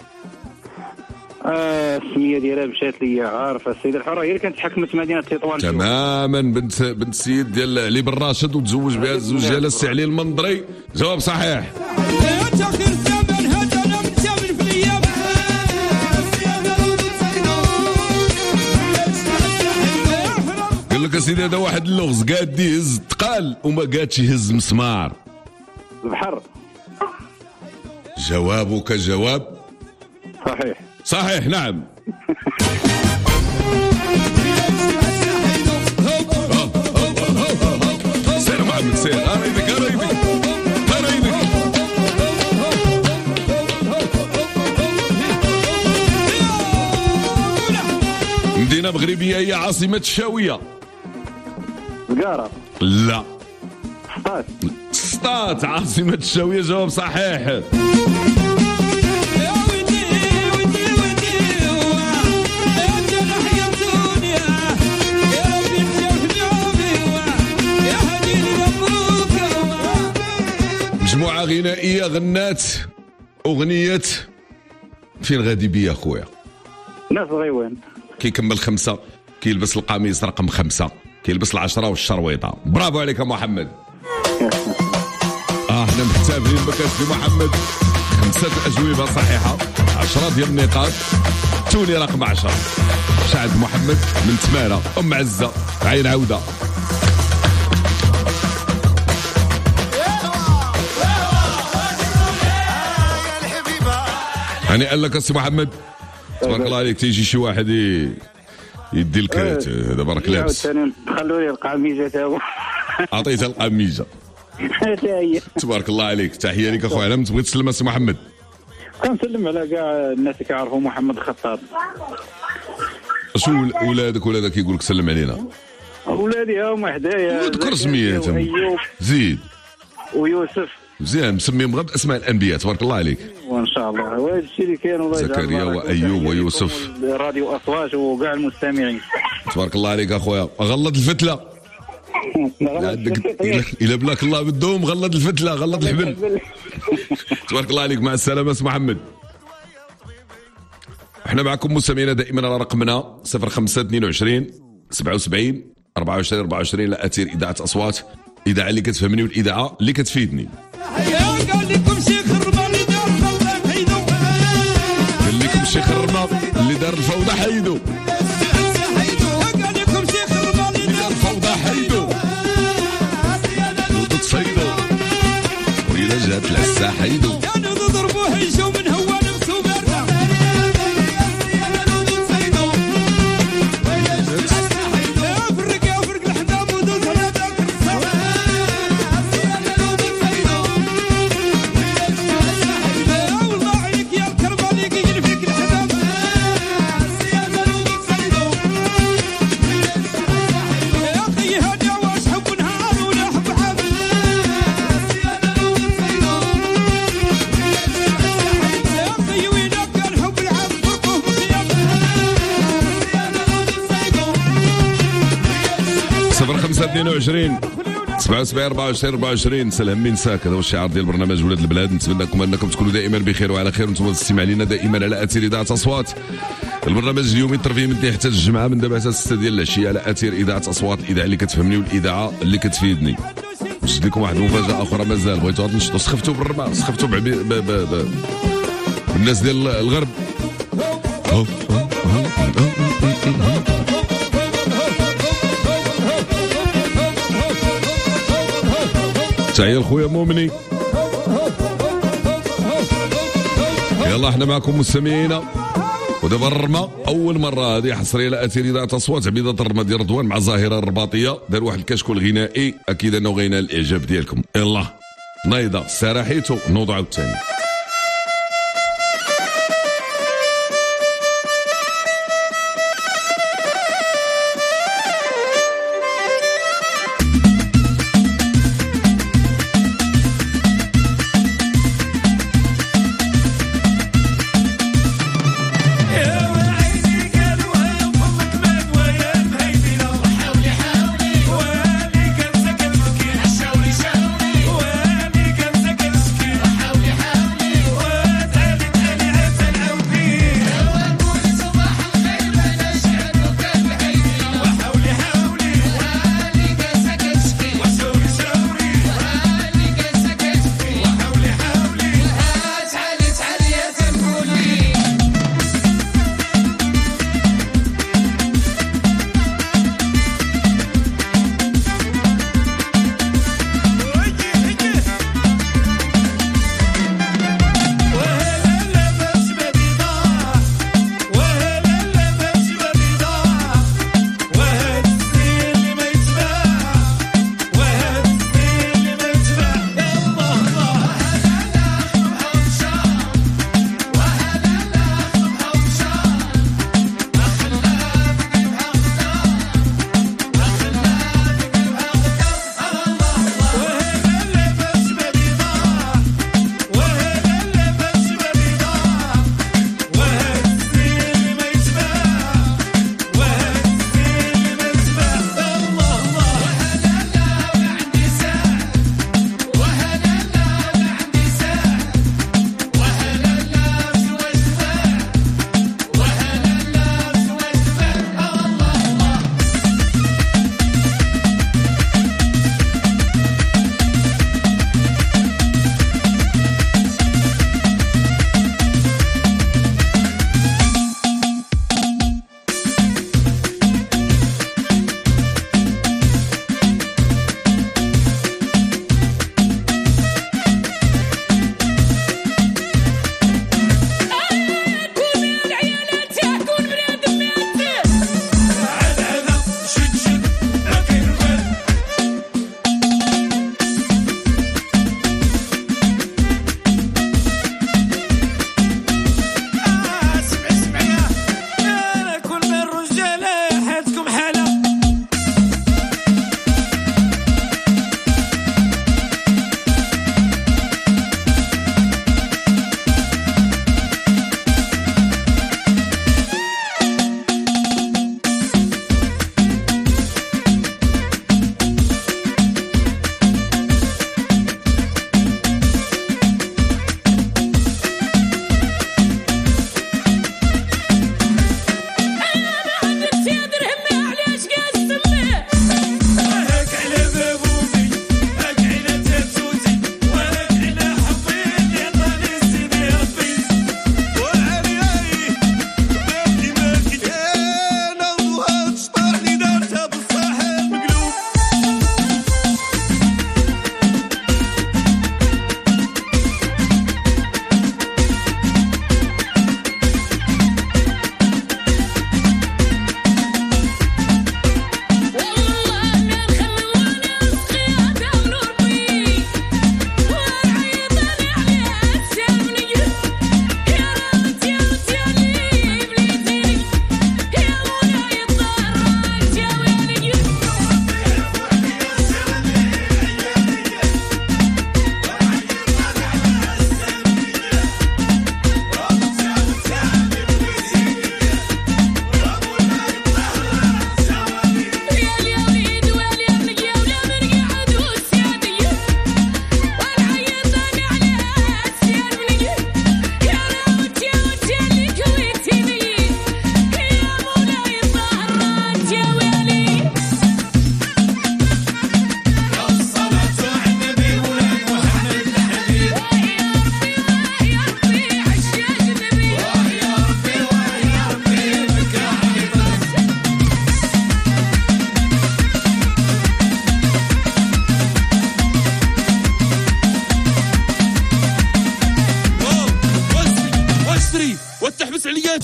آه السميه ديالها مشات لي عارفه. السيده الحره هي اللي كانت حكمت مدينه تطوان. تماما. بنت بنت السيد ديال علي بن راشد وتزوج بها الزوج ديالها السي علي المنظري. جواب صحيح. قال لك اسيدي هذا واحد اللغز قاد يهز تقال وما قادش يهز مسمار. البحر. جوابك جواب صحيح. صحيح نعم. سير محمد سير. قرايبك قرايبك قرايبك. مدينة مغربية هي عاصمة الشاوية. القارة. لا. سطات. سطات عاصمة الشاوية. جواب صحيح. مجموعة غنائية غنات أغنية فين غادي بيا خويا؟ ناس غيوان. كيكمل خمسة، كيلبس القميص رقم خمسة، كيلبس العشرة والشرويطة. برافو عليك يا محمد. اه احنا محتفلين بك سي محمد. خمسة أجوبة صحيحة، عشرة ديال النقاط. توني رقم عشرة. شعب محمد من تمارة أم عزة عين عودة. يعني قال لك السي محمد تبارك الله عليك. تيجي شي واحد يدي لك هذا برك لابس. خلوا لي القميجه تا هو. عطيتها القميجه. تبارك الله عليك. تحيه لك اخويا. لم تبغي تسلم السي محمد؟ كنسلم على كاع الناس اللي كيعرفوا محمد الخطاب. شو ولادك ولادك يقول لك سلم علينا؟ ولادي هما حدايا. ذكر سميتهم. زيد. ويوسف. مزيان. مسميهم غير باسماء الانبياء. تبارك الله عليك. وان شاء الله. وهذا الشيء اللي كاين. الله يجعل زكريا وايوب ويوسف. راديو اصوات وكاع المستمعين. تبارك الله عليك اخويا. غلط الفتله. الى بلاك الله بالدوم. غلط الفتله. غلط الحبل. تبارك الله عليك. مع السلامه سي محمد. احنا معكم مستمعينا دائما على رقمنا صفر خمسة اثنين وعشرين سبعة وسبعين أربعة وعشرين أربعة وعشرين لأثير إذاعة أصوات. إذاعة اللي كتفهمني والإذاعة اللي كتفيدني. قال لكم شي خرمة اللي دار الفوضى حيدو. قال لكم شي خرمة اللي دار الفوضى حيدو. نوض تصيدو وإلا جات العسا حيدو. كانوا ضربوه يجوا من هوان مسوبرنا. صفر خمسة اثنين وعشرين سبعة وسبعين أربعة وعشرين أربعة وعشرين. سلام من ساك. هذا هو الشعار ديال برنامج ولاد البلاد. نتمنى لكم انكم تكونوا دائما بخير وعلى خير وانتم تستمعوا لنا دائما على اثير اذاعه اصوات. البرنامج اليومي الترفيهي من الاثنين حتى الجمعه من دابا حتى ستة ديال العشيه على اثير اذاعه اصوات. الاذاعه اللي كتفهمني والاذاعه اللي كتفيدني. نجد لكم واحد المفاجاه اخرى مازال. بغيتوا تنشطوا. سخفتوا بالربع. سخفتوا ب... ب... ب... بالناس ديال الغرب. تحية لخويا مؤمني. يلا احنا معكم مستمعينا، ودابا الرمى اول مره هذه حصريه لاثير اذاعه اصوات عبيده الرمى ديال رضوان مع الظاهره الرباطيه، دار واحد الكشكول غنائي اكيد انه غينال الاعجاب ديالكم. يلا نايضه سراحيتو نوض عاوتاني.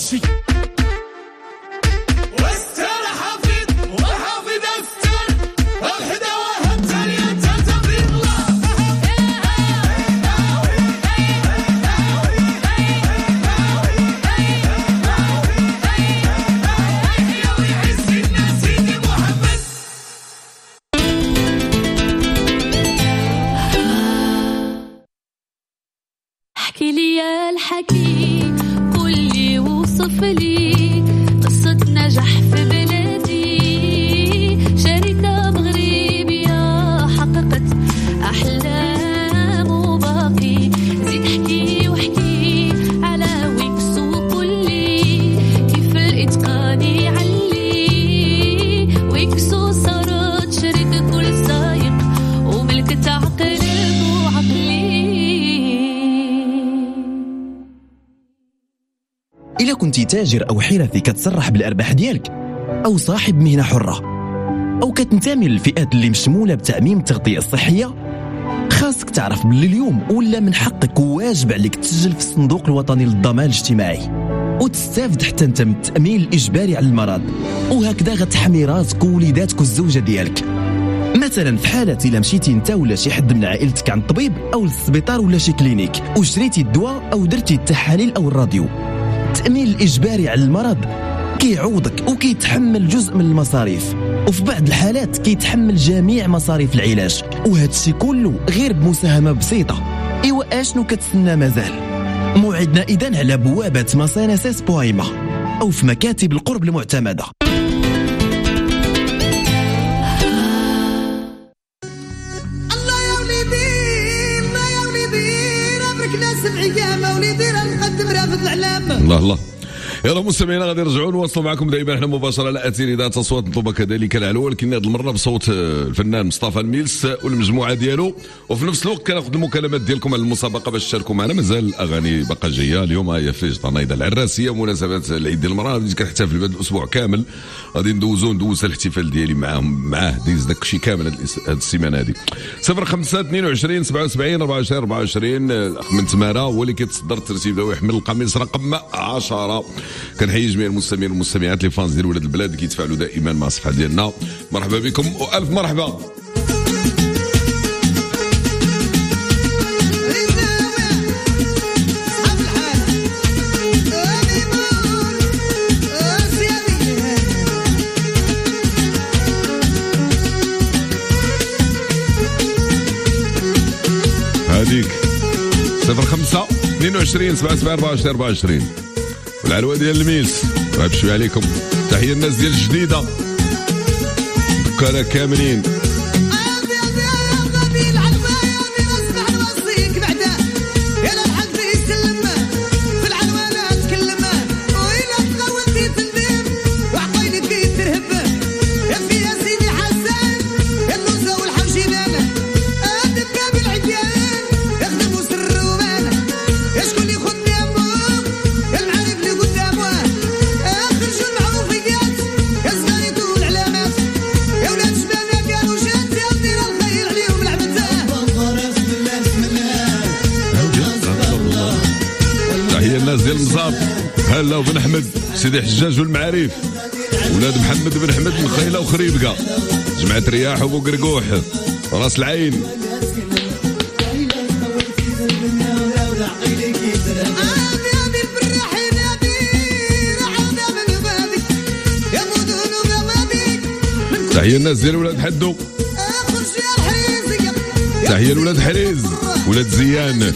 ماشي واستر حافظ وحافظ استر الحدا والتالية تلتقي الله احكي لي يا الحكي قولي وصف لي قصة نجاح في بلادي شركة مغربية حققت أحلام وباقي زيد احكي واحكي على ويكس وقولي كيف الإتقان يعلي ويكسو صارت شركة كل سايق وملكت عقل وعقلي. إلا كنتي تاجر أو حرفي كتسرح بالأرباح ديالك أو صاحب مهنة حرة أو كتنتمي للفئات اللي مشمولة بتأمين التغطية الصحية، خاصك تعرف باللي اليوم ولا من حقك وواجب عليك تسجل في الصندوق الوطني للضمان الاجتماعي وتستافد حتى انت من التأمين الإجباري على المرض، وهكذا غتحمي راسك ووليداتك والزوجة ديالك. مثلا في حالة إلا مشيتي انت ولا شي حد من عائلتك عند الطبيب أو للسبيطار ولا شي كلينيك وشريتي الدواء أو درتي التحاليل أو الراديو، التأمين الإجباري على المرض كيعوضك وكيتحمل جزء من المصاريف، وفي بعض الحالات كيتحمل جميع مصاريف العلاج، وهذا الشيء كله غير بمساهمة بسيطة. إيوا أشنو كتسنى مازال؟ موعدنا إذن على بوابة ماسانسيس بوهيمة أو في مكاتب القرب المعتمدة. الله يا وليدي الله يا وليدي ربك ناس بعيامة وليدي راه نقدم رافد العلامة. الله الله. يلا مستمعينا غادي نرجعوا نواصلوا معكم دائما احنا مباشره على اثير اذاعه اصوات مطلوبه كذلك العلو، ولكن هذه المره بصوت الفنان مصطفى الميلس والمجموعه ديالو، وفي نفس الوقت كناخذ المكالمات ديالكم على المسابقه باش تشاركوا معنا. مازال الاغاني باقا جايه اليوم، هي في طنايده العراسيه مناسبه العيد ديال المراه اللي كنحتفل بهذا الاسبوع كامل، غادي ندوزو ندوز الاحتفال ديالي معاهم معاه ديز داك الشيء كامل هذه السيمانه هذه. صفر خمسة اثنين وعشرين سبعة وسبعين أربعة وعشرين أربعة وعشرين الاخ من تماره هو اللي كيتصدر الترتيب ده ويحمل القميص رقم عشرة. كنحيي جميع المستمعين والمستمعات لي فانز ديال ولاد البلاد اللي كيتفاعلوا دائما مع الصفحه ديالنا. مرحبا بكم والف مرحبا. هذيك صفر خمسة اثنين وعشرين سبعة سبعة أربعة وعشرين أربعة وعشرين والعلوة ديال الميس. غاب شوي عليكم. تحية الناس ديال الجديدة دكارة كاملين. الناس ديال المزاب هلا وبن احمد سيدي حجاج والمعارف ولاد محمد بن احمد من خيله وخريبكه جمعة رياح وبو قرقوح راس العين. تحية الناس ديال ولاد حدو، تحية لولاد حريز ولاد زيان.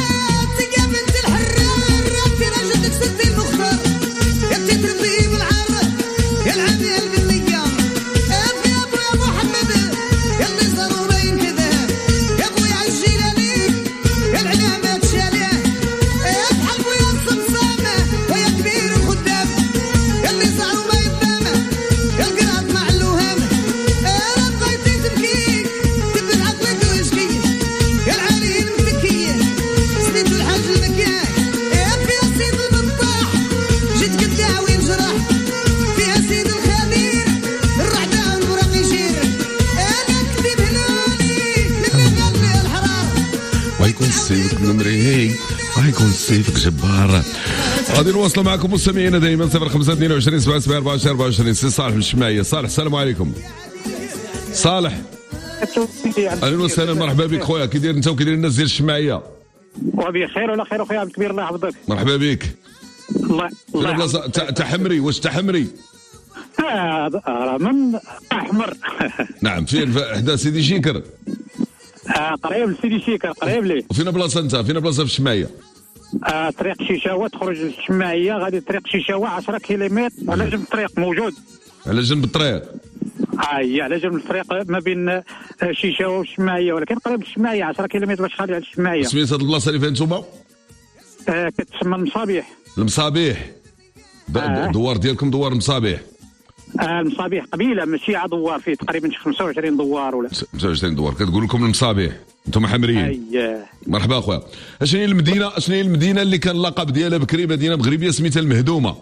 تقابلت الحرار ربي رجلتك ستي المختار يا بتتربي بالعرض صيفك نمري غيكون صيفك جبار. غادي نواصلوا معكم مستمعينا دائما صفر خمسة اثنين وعشرين سبعة سبعة أربعة وعشرين أربعة وعشرين. سي صالح من الشماعية. صالح السلام عليكم. صالح اهلا وسهلا مرحبا بك خويا. كي داير انت وكي داير الناس ديال الشماعية؟ وبخير ولا خير اخويا عبد الكبير الله يحفظك. مرحبا بك. الله الله بلاصه تحمري. واش تحمري؟ اه راه من احمر. نعم. فين حدا سيدي شيكر؟ آه قريب لسيدي شيكر قريب ليه. وفين بلاصه انت؟ فين بلاصه في الشماعية؟ آه طريق شيشاوة تخرج للشماعية غادي طريق شيشاوة عشرة كيلومتر على جنب الطريق موجود. على جنب الطريق. اه هي على جنب الطريق ما بين شيشاوة والشماعية ولكن قريب للشماعية عشرة كيلومتر باش خارج على الشماعية. سميت هاد البلاصه اللي فيها نتوما؟ آه كتسمى المصابيح. المصابيح. آه. دوار ديالكم دوار المصابيح. آه المصابيح قبيله ماشي عاد دوار فيه تقريبا شي خمسة وعشرين دوار ولا خمسة وعشرين دوار. كتقول لكم المصابيح انتم حمريين. اييه. مرحبا اخويا. اشنو هي المدينه اشنو هي المدينه اللي كان اللقب ديالها بكري مدينه مغربيه سميتها المهدومه؟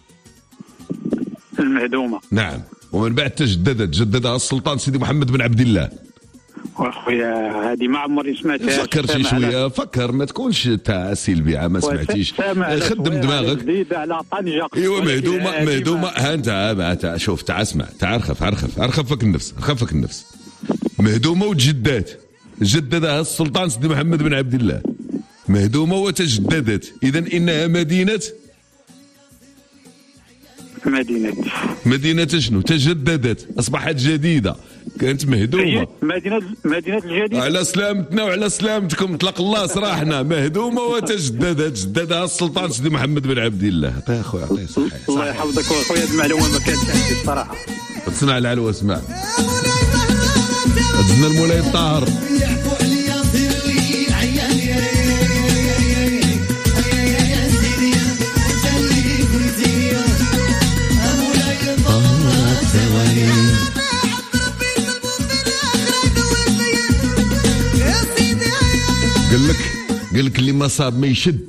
المهدومه. نعم. ومن بعد تجددت جددها السلطان سيدي محمد بن عبد الله. واخويا هذه ما عمري سمعتها. فكر شي شويه فكر ما تكونش تاع سلبي ما سمعتيش. خدم دماغك. جديده على طنجه. ايوا مهدومه مهدومه ها انت شوف تعال اسمع تعال رخف عرخف عرخفك النفس رخفك النفس. مهدومه وتجدات جددها السلطان سيدي محمد بن عبد الله. مهدومه وتجددت اذا انها مدينه مدينة مدينة شنو؟ تجددت أصبحت جديدة. كانت مهدومة. مدينة مدينة الجديدة. على سلامتنا وعلى سلامتكم طلق الله سراحنا. مهدومة وتجددت جددها السلطان سيدي محمد بن عبد الله. عطيه أخويا عطيه صحيح. الله يحفظك أخويا هذه المعلومة ما كانتش عندي الصراحة. تسمع العلوة اسمع. أدزنا المولاي الطاهر. قال لك قال لك اللي ما صاب ما يشد.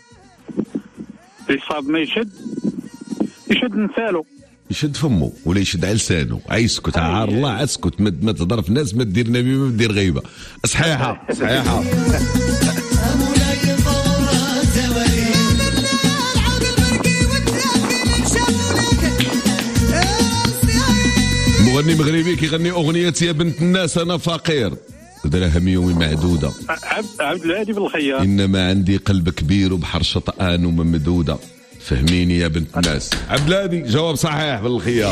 اللي صاب ما يشد يشد مثاله. يشد فمه ولا يشد على لسانه. عيسكت عار الله عسكت ما تهضر في الناس ما دير نبي ما دير غيبه. صحيحه صحيحه. مغني مغربي كيغني اغنيه يا بنت الناس انا فقير درهم يومي معدوده. عبد الهادي بالخيار. انما عندي قلب كبير وبحر شطآن وممدوده. فهميني يا بنت الناس. عبد الهادي جواب صحيح بالخيار.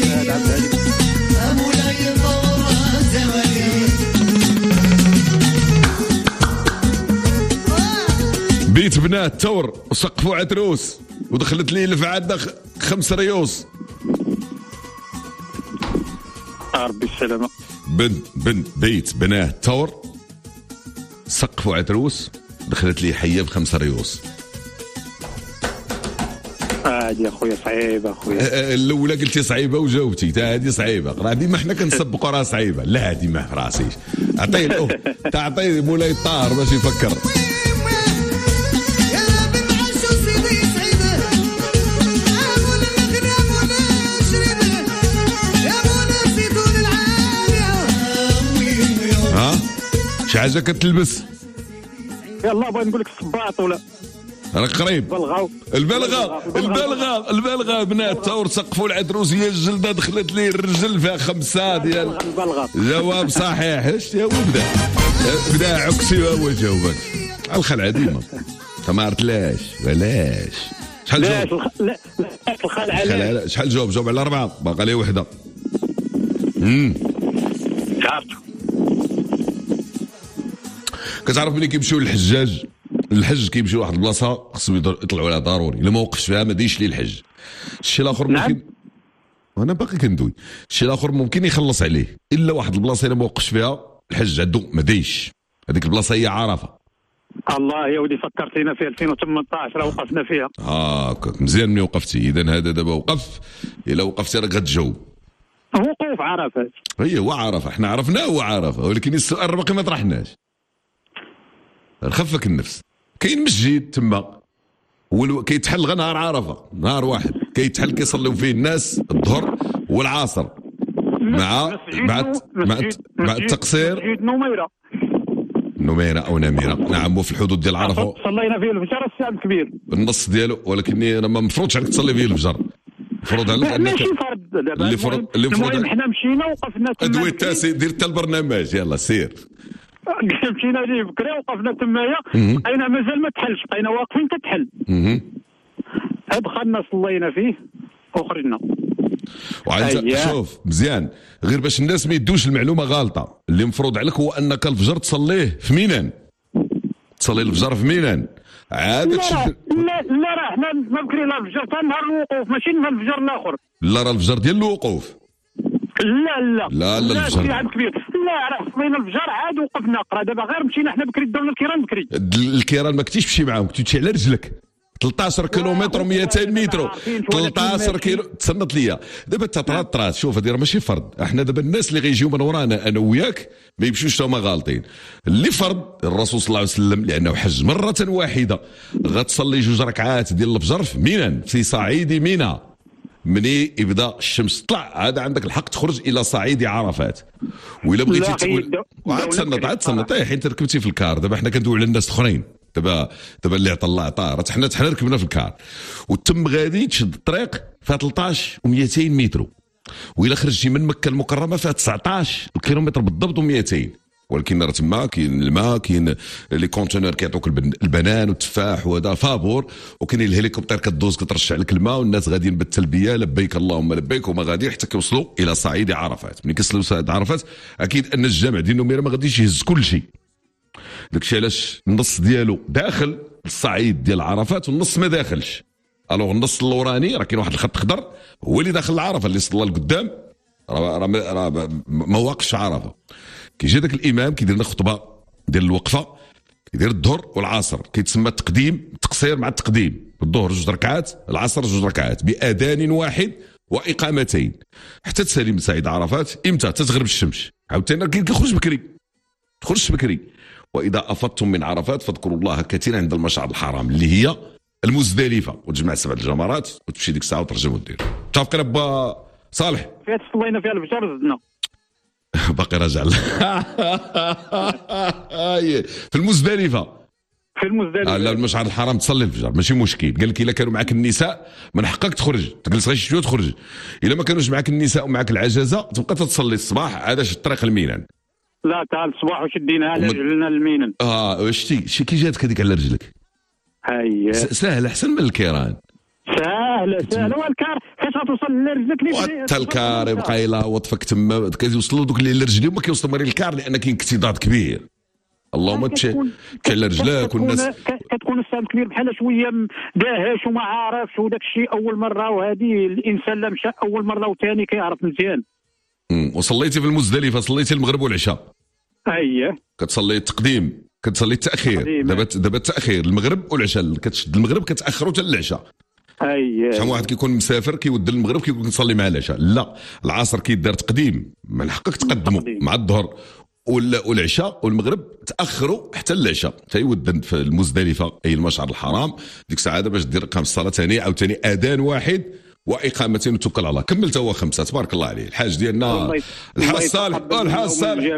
بيت بنات تور وسقفوا عتروس ودخلت لي الفعاده خمس ريوس. ربي السلامة. بنت بنت بيت بنات تور سقفوا عتروس دخلت لي حيه بخمس ريوس. هادي اخويا صعيبه اخويا. الاولى قلتي صعيبه وجاوبتي تا هذه صعيبه. راه ديما حنا كنسبقوا راه صعيبه. لا هذه ما في راسيش. عطيه تعطيه مولاي الطاهر باش يفكر. ها شي حاجه كتلبس؟ يلا بغيت نقول لك الصباط ولا راك قريب. البلغه البلغه البلغه البلغه بنات تور سقفوا العدروسيه الجلده دخلت لي الرجل فيها خمسه ديال البلغه. جواب صحيح. اش يا بدا بدا عكسي هو جاوبك. الخلعه ديما ما عرفتلاش علاش. شحال جواب؟ لا لا الخلعه شحال جواب؟ جاوب على اربعه باقا لي وحده. امم عرفت. كتعرف ملي كيمشيو للحجاج الحج كيمشيو لواحد البلاصه خصهم يطلعوا عليها ضروري. الا ما وقفش فيها ما ديش ليه الحج. الشيء الاخر ممكن نعم. انا باقي كندوي. الشيء الاخر ممكن يخلص عليه الا واحد البلاصه الا ما وقفش فيها الحج عندو ما ديش. هذيك البلاصه هي عرفه. الله يا ودي فكرتينا في ألفين وثمانطاش راه وقفنا فيها. اه مزيان ملي وقفتي. اذا هذا دابا وقف. الا وقفتي راك غتجاوب. وقوف عرفه هي هو عرفه. احنا عرفناه هو عرفه ولكن السؤال باقي ما طرحناش. خفك النفس. كاين مسجد تما كيتحل غير نهار عرفه. نهار واحد كيتحل كيصليو فيه الناس الظهر والعصر مع مع مع, مع التقصير. مسجد نميره. نميره او نميره، نعم، وفي الحدود ديال عرفه صلينا فيه الفجر الساعه الكبير النص ديالو، ولكني انا ما مفروضش عليك تصلي فيه الفجر، مفروض عليك انك ماشي فرض دابا. اللي فرض اللي مفروض المهم حنا مشينا وقفنا تما ادوي بكري. التاسي دير حتى البرنامج، يلا سير. مشينا ليه بكري وقفنا تمايا، بقينا مازال ما تحلش، بقينا واقفين تتحل. دخلنا صلينا فيه وخرجنا. وعايز أيه. شوف مزيان، غير باش الناس ما يدوش المعلومه غالطه، اللي مفروض عليك هو انك الفجر تصليه في مينان، تصلي الفجر في مينان عاد لا تشد. لا لا راه حنا ما بكري لا الفجر حتى نهار الوقوف، ماشي نهار الفجر الاخر. لا راه الفجر ديال الوقوف. لا لا لا لا الفجر. عاد كبير. لا راه صلينا الفجر عاد وقفنا قرا، دابا غير مشينا حنا بكري دورنا الكيران بكري. الكيران ما كنتيش تمشي معاهم، كنتي تمشي على رجلك ثلاثة عشر كيلومتر ومئتين متر، ثلاثة عشر كيلو. تسنط ليا دابا تطرات طرات. شوف هذه راه ماشي فرض، احنا دابا الناس اللي غيجيو من ورانا انا وياك ما يمشوش هما غالطين. اللي فرض الرسول صلى الله عليه وسلم لانه حج مره واحده، غتصلي جوج ركعات ديال الفجر في مينان في صعيد منى. مني يبدا الشمس طلع هذا عندك الحق تخرج الى صعيد عرفات. وإلا بغيتي تقول وعاد تسنط عاد تسنط حين تركبتي في الكار. دابا حنا كندويو على الناس الاخرين، دابا دابا اللي عطى الله عطاه، راه حنا حنا ركبنا في الكار وتم غادي تشد الطريق فيها ثلاثة عشر ومئتين متر، وإلا خرجتي من مكه المكرمه فيها تسعة عشر كيلومتر بالضبط ومئتين. ولكن راه تما كاين الماء، كاين لي كونتينر كيعطوك البنان والتفاح وهذا فابور، وكاين الهليكوبتر كدوز كترشع لك الماء، والناس غاديين بالتلبيه لبيك اللهم لبيك، وما غادي حتى كيوصلوا الى صعيد عرفات. ملي كيوصلوا صعيد عرفات اكيد ان الجامع ديال نميره ما غاديش يهز كل شيء، داكشي علاش النص ديالو داخل الصعيد ديال عرفات والنص ما داخلش. الوغ النص اللوراني راه كاين واحد الخط خضر هو اللي داخل العرفه، اللي صلى لقدام راه راه ما واقفش عرفه. كيجي داك الامام كيدير لنا خطبه ديال الوقفه، كيدير الظهر والعصر، كيتسمى التقديم التقصير مع التقديم. الظهر جوج ركعات، العصر جوج ركعات باذان واحد واقامتين حتى تسالي من صعيد عرفات. امتى؟ تتغرب الشمس. عاوتاني كيخرج بكري، تخرج بكري. واذا افضتم من عرفات فاذكروا الله كثيرا عند المشعر الحرام اللي هي المزدلفه، وتجمع سبع الجمرات وتمشي ديك الساعه وترجع ودير. متفقين ابا صالح؟ فيها صلينا فيها الفجر زدنا باقي راجع في المزدلفه. في المزدلفه آه لا المشعر الحرام تصلي الفجر ماشي مشكل. قال لك الا كانوا معك النساء من حقك تخرج تجلس غير شويه وتخرج. الا ما كانوش معك النساء ومعك العجزه تبقى تصلي الصباح. هذا الطريق المينان. لا تاع الصباح وشديناها على رجلنا المينان. اه شتي شي كي جاتك هذيك على رجلك؟ هي سهل احسن من الكيران. سهله سهله والكار فاش غتوصل لرجلك حتى الكار يبقى يلاوط فيك تما كيوصلوا دوك اللي لرجلي وما كيوصلوا مري الكار لان كاين اكتضاد كبير. اللهم تشي على رجلك والناس كتكون السام كبير بحال شويه داهش وما عارفش وداك الشيء اول مره، وهذه الانسان لا مشى اول مره وثاني كيعرف مزيان. وصليتي في المزدلفه صليتي المغرب والعشاء. اييه كتصلي التقديم كتصلي التاخير. دابا دابا التاخير المغرب والعشاء كتشد المغرب كتاخروا حتى للعشاء. اييه شحال واحد كيكون مسافر كيود المغرب كيقول كنصلي مع العشاء. لا العصر كيدار تقديم من حقك تقدموا مع الظهر والعشاء، والمغرب تاخروا حتى العشاء تيود في المزدلفه اي المشعر الحرام. ديك الساعه باش دير قام الصلاه ثانيه او ثاني اذان واحد واقامتين وتوكل على الله. كملت هو خمسه تبارك الله عليه الحاج ديالنا الحاج صالح. الحاج صالح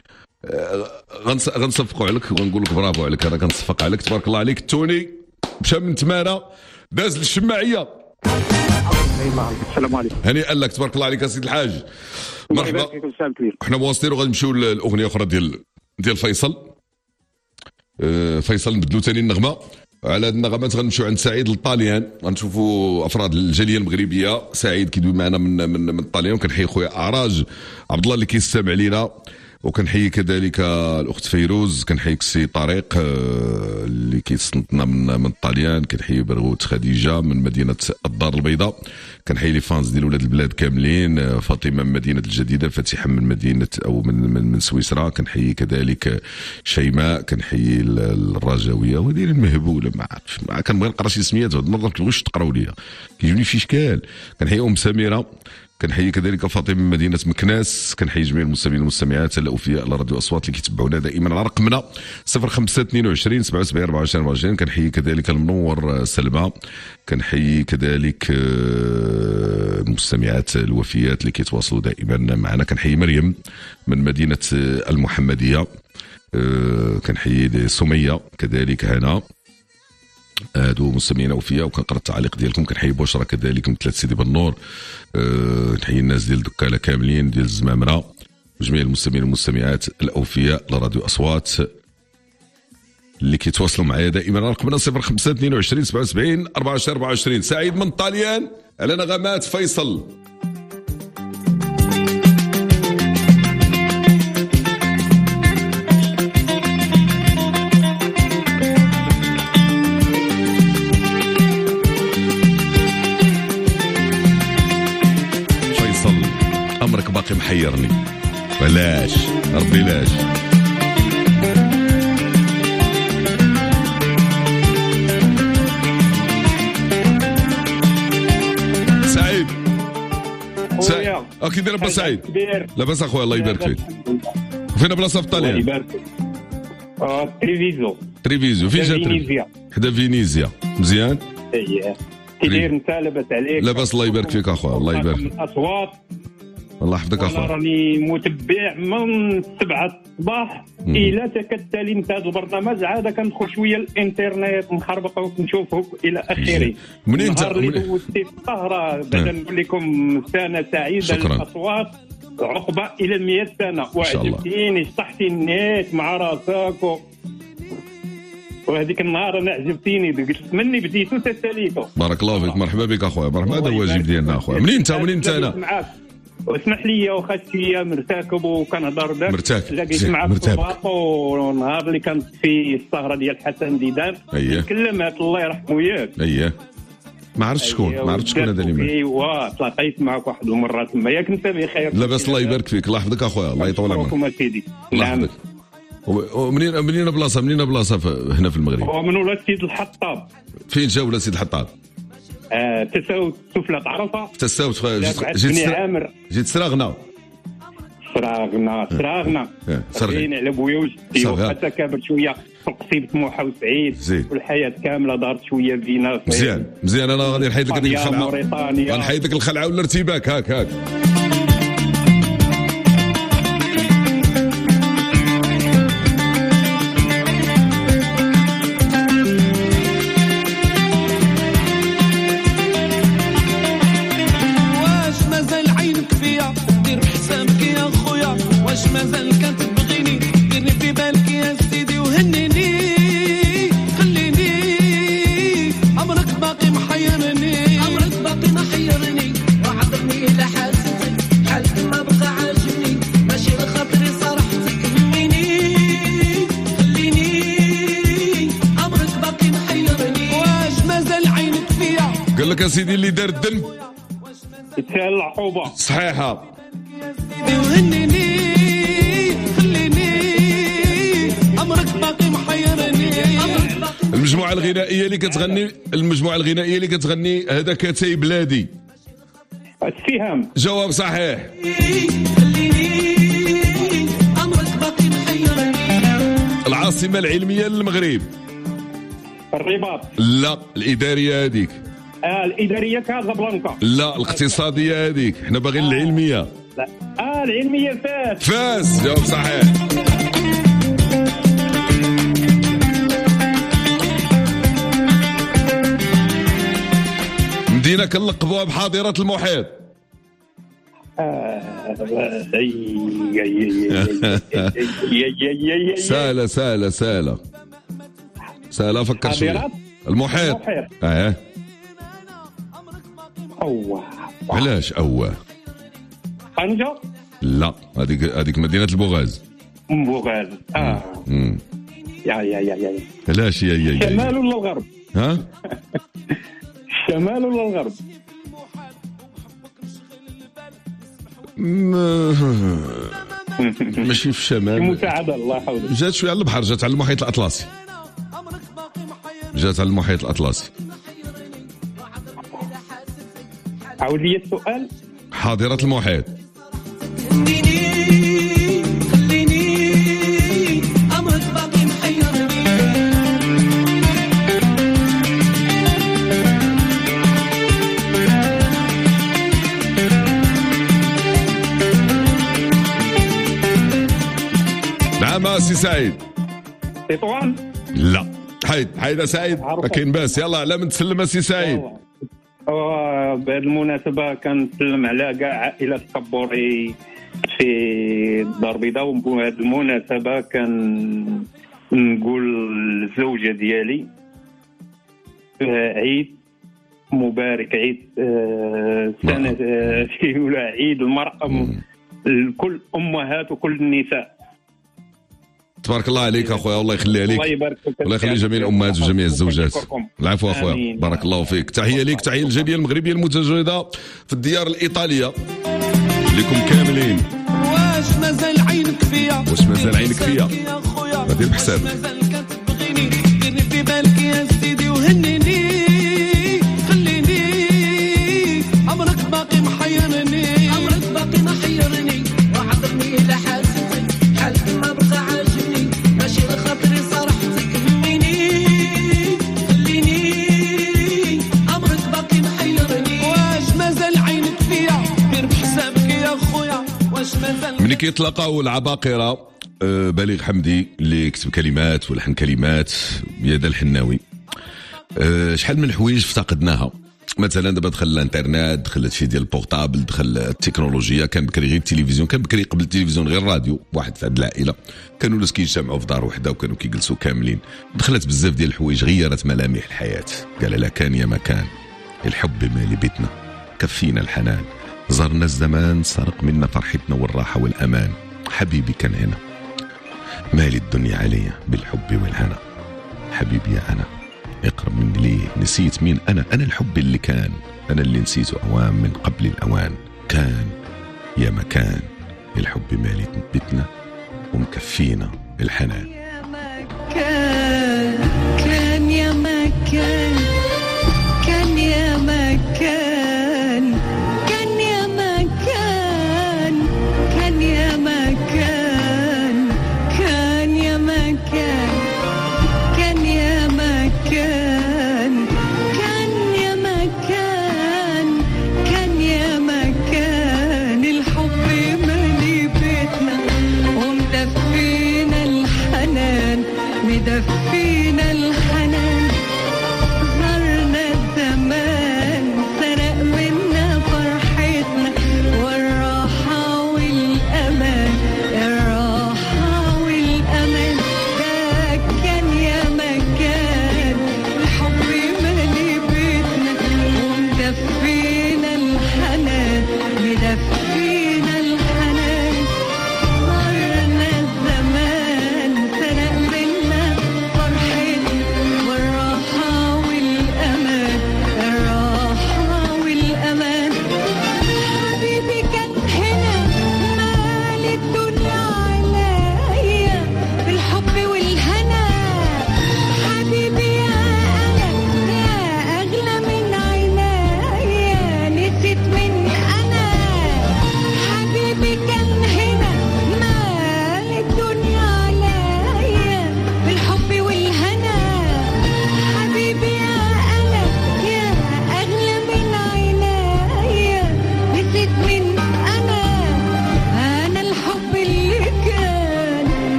غنصفقوا عليك وغنقول لك برافو عليك. انا كنصفق عليك تبارك الله عليك. التوني مشى من تمانه داز للشماعيه. السلام عليكم. هنيئا لك تبارك الله عليك يا سيدي الحاج. مرحبا. احنا مواصلين وغنمشيو لاغنيه اخرى ديال ديال فيصل. أه فيصل نبدلو ثاني النغمه. على هاد النغمات غنمشيو عند سعيد للطاليان، غنشوفوا افراد الجاليه المغربيه. سعيد كيدوي معنا من من من الطاليان، وكنحيي خويا اعراج عبد الله اللي كيستمع لينا، وكنحيي كذلك الاخت فيروز، كنحييك السي طارق اللي كيصنتنا من من الطاليان، كنحيي برغوت خديجه من مدينه الدار البيضاء، كنحيي لي فانز ديال ولاد البلاد كاملين، فاطمه من مدينه الجديده، فاتحه من مدينه او من من, من سويسرا، كنحيي كذلك شيماء، كنحيي الرجاويه ودايرين المهبوله. ما عرفتش كنبغي نقرا شي سميات هاد المره ما تبغوش تقراو ليا كيجيوني في اشكال. كنحيي ام سميره، كنحيي كذلك فاطمه من مدينه مكناس، كنحيي جميع المستمعين والمستمعات الاوفياء على راديو اصوات اللي كيتبعونا دائما على رقمنا صفر خمسة اثنين وعشرين سبعة وسبعين أربعة وعشرين أربعة وعشرين. كنحيي كذلك المنور سلمى، كنحيي كذلك المستمعات الوفيات اللي كيتواصلوا دائما معنا. كنحيي مريم من مدينه المحمديه، أه كنحيي سميه كذلك هنا، هادو مستمعين اوفياء، وكنقرا التعليق ديالكم. كنحيي بشرى كذلك من ثلاث سيدي بالنور. أه نحيي الناس ديال دكاله كاملين ديال الزمامره، وجميع المستمعين والمستمعات الاوفياء لراديو اصوات اللي كيتواصلوا معايا دائما. رقمنا صفر خمسة اثنين وعشرين سبعة وسبعين أربعة وعشرين أربعة وعشرين. سعيد من طاليان على نغمات فيصل. فيصل امرك باقي محيرني، بلاش ربي لاش. سعيد سعيد اكيد داير با سعيد؟ لاباس اخويا الله يبارك فيك. فين بلاصه في طاليان؟ الله يبارك فيك. اه تريفيزو. تريفيزو فين جات؟ فينيزيا. حدا فينيزيا. مزيان؟ اييه كي داير انت؟ لاباس عليك؟ لاباس الله يبارك فيك اخويا الله يبارك فيك. الاصوات الله يحفظك والله اخويا. راني متبع من سبعة الصباح الى تكتالي انت هذا البرنامج، عاد كندخل شويه الانترنت نخربق ونشوفه الى اخره. منين انت؟ النهار اللي دوزتي في السهره بعدا نقول لكم سنه سعيده شكراً. للاصوات، عقبه الى المئة سنه، شاء الله. وعجبتيني شطحتي النيت مع راسك و... وهذيك النهار انا عجبتيني، قلت مني بديتو تساليتو. بارك الله فيك، مرحبا بك اخويا، مرحبا. هذا الواجب ديالنا اخويا. منين انت؟ منين انت انا؟ معاك. واسمح لي واخا شويه مرتكب وكنهضر بك، مرتاك. لقيت معك في مرتاك. الباطو النهار اللي كانت في السهره ديال حسن ديدان. أيه. تكلمت الله يرحمه ياك. اييه ما عرفتش شكون، ما عرفتش شكون هذا اللي مات. ايوا تلاقيت معك واحد المره تما، ياك انت بخير؟ لاباس الله يبارك فيك، الله يحفظك اخويا، الله يطول عمرك. شكرا سيدي. الله نعم. يحفظك. ومنين منين بلاصه منين بلاصه ف- هنا في المغرب؟ هو من ولاد سيد الحطاب. فين جا ولا سيد الحطاب؟ آه تساوت سفلة عرفه. تساوت خويا. جيت تابعت جيت بني سرا- عامر. جيت سراغنا. سراغنا سراغنا إيه، سرغي. سرغين على بويا وجدي، صافي. وحتى كبرت شويه تقصيب طموحه وسعيد، زين. والحياه كامله دارت شويه فينا. مزيان مزيان. انا غادي نحيد لك هذيك إسبانيا، الخلعه، موريتانيا. غنحيد لك الخلعه والارتباك. هاك هاك واش مازال عينك فيا دير حسابك يا خويا؟ واش مازال كتبغيني ديرني في بالك يا سيدي وهنيني؟ خليني عمرك باقي محيرني، عمرك باقي محيرني، وعذرني إلا حاسسك حالك ما بقى عاجبني، ماشي لخاطري صراحتك هميني، خليني عمرك باقي محيرني. واش مازال عينك فيا؟ قال لك يا سيدي اللي دار الذنب يتسال العقوبه. صحيحه. وهنيني خليني عمرك باقي محيرني، عمرك باقي المجموعه الغنائيه اللي كتغني المجموعه الغنائيه اللي كتغني هذا كتاي بلادي. السهام. جواب صحيح. خليني عمرك باقي محيرني. العاصمه العلميه للمغرب؟ الرباط. لا الاداريه هذيك. آه الاداريه كازابلانكا. لا الاقتصاديه هذيك، حنا باغيين العلميه. لا اه العلميه فاس. فاس جواب صحيح. مدينه كنلقبوها بحاضره المحيط. سهله سهله سهله سهله. فكر شويه. حاضرات؟ المحيط. المحيط. اه اوه علاش اوه؟ طنجة. لا هذيك هذيك مدينه البوغاز. مبوغاز. اه امم يا يا يا يا علاش يا يا يا الشمال ولا الغرب؟ ها الشمال ولا الغرب؟ م- ماشي في الشمال. مساعدة الله يحفظك. جات شويه على البحر، جات على المحيط الاطلسي. جات على المحيط الاطلسي. عاود لي السؤال. حاضره المحيط. خليني خليني عمرك باقي محيرني. نعم يلا سي سعيد. تطوان لا حيد حيد سعيد كاين باس. يلا لا من تسلم سي سعيد. بهذه المناسبة كنسلم على كاع عائلة الطبوري في الدار البيضاء. وبهذه المناسبة كان نقول للزوجة ديالي عيد مبارك، عيد سنة ولا عيد المرأة لكل أمهات وكل النساء. تبارك الله عليك اخويا، الله يخليها لك، الله يبارك فيك، الله يخلي جميع الامهات وجميع الزوجات. العفو اخويا، بارك الله فيك. تحيه لك، تحيه للجاليه المغربيه المتواجده في الديار الايطاليه لكم كاملين. واش مازال عينك فيا، واش مازال عينك فيا، دير بحسابك. مازال كتبغيني ديرني في بالك يا سيدي وهنيني خليني، عمرك باقي محيرني، عمرك باقي محيرني وعذرني الى حالتي، حالك ما بقى عاجبني، ماشي لخاطري صرحتك هميني خليني، عمرك باقي محيرني. واش مازال عينك فيا، دير بحسابك يا خويا. واش مازال ملي كيتلاقاو العباقرة أه بليغ حمدي اللي كتب كلمات ولحن كلمات يدا الحناوي، أه شحال من الحوايج افتقدناها. مثلا دابا دخل الانترنت، دخل هادشي ديال البورطابل، دخل التكنولوجيا. كان بكري غير التلفزيون، كان بكري قبل التلفزيون غير الراديو. واحد في هاد العائله كانوا الناس كيجتمعوا في دار وحده وكانوا كيجلسوا كاملين. دخلت بزاف ديال الحوايج، غيرت ملامح الحياه. قال لا كان يا مكان، الحب مالي بيتنا، كفينا الحنان، زرنا الزمان سرق منا فرحتنا والراحه والامان. حبيبي كان هنا، مالي الدنيا عليا بالحب والهنا. حبيبي يا انا اقرب مني ليه، نسيت مين انا، انا الحب اللي كان، انا اللي نسيته اوام من قبل الاوان. كان يا مكان، الحب مالي بيتنا ومكفينا الحنان. يا مكان، كان يا مكان، كان يا مكان، كان يا مكان، كان يا مكان، كان يا مكان، كان يا مكان، كان يا مكان، كان يا مكان، الحب مالي بيتنا ومدفينا الحنان.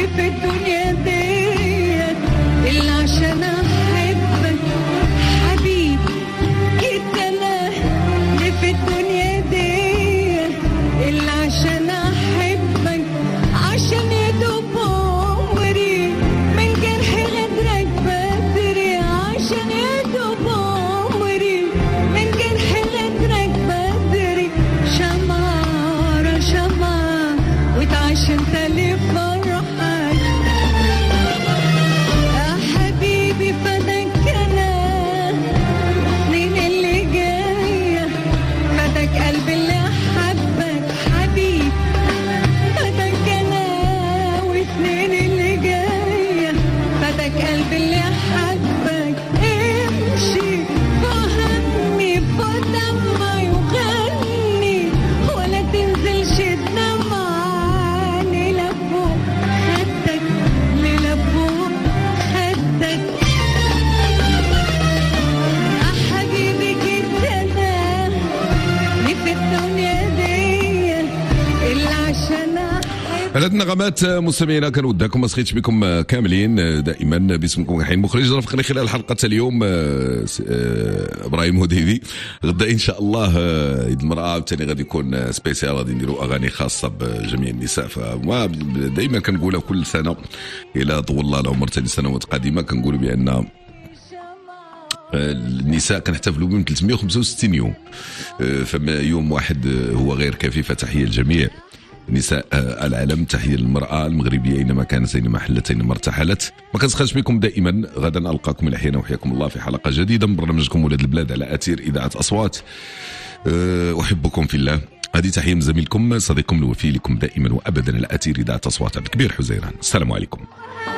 في الدنيا ديت إلا عشان أحبك حبيبي. جيت أنا اللي في الدنيا ديت إلا عشان أحبك، عشان يدوب عمري من جرح غدرك بدري، عشان يدوب عمري من جرح غدرك بدري. شمعة ورا شمعة وتعيش انت لفرحك يا حبيبي. فداك انا سنين اللي جاية، فداك قلبي اللي حبك حبيبي. فداك انا وسنين اللي جاية، فداك قلبي اللي حبك. امشي فهمني فدمعي وغني، ولا تنزلش الدمعة للفوق خدك للفوق خدك يا حبيبي. جيت انا اللي في الدنيا دي إلا عشان أحبك. هاد النغمات مستمعينا كنودعكم ما سخيتش بكم كاملين دائما باسمكم حين مخرج رافقني خلال حلقه اليوم ابراهيم هديدي. غدا ان شاء الله عيد المراه ثاني غادي يكون سبيسيال، غادي نديروا اغاني خاصه بجميع النساء. فما دائما كنقولها كل سنه الى طول الله العمر ثاني سنوات قادمه كنقولوا بان النساء كنحتفلوا بهم ثلاثمائة وخمسة وستين يوم، فما يوم واحد هو غير كافي. فتحيه للجميع نساء العالم، تحيه للمراه المغربيه اينما كانت اينما حلت اينما ارتحلت. ما كنسخرش بكم دائما، غدا القاكم الى حين وحياكم الله في حلقه جديده من برنامجكم ولاد البلاد على اثير اذاعه اصوات. احبكم في الله. هذه تحيه من زميلكم صديقكم الوفي لكم دائما وابدا على اثير اذاعه اصوات عبد الكبير حزيران. السلام عليكم.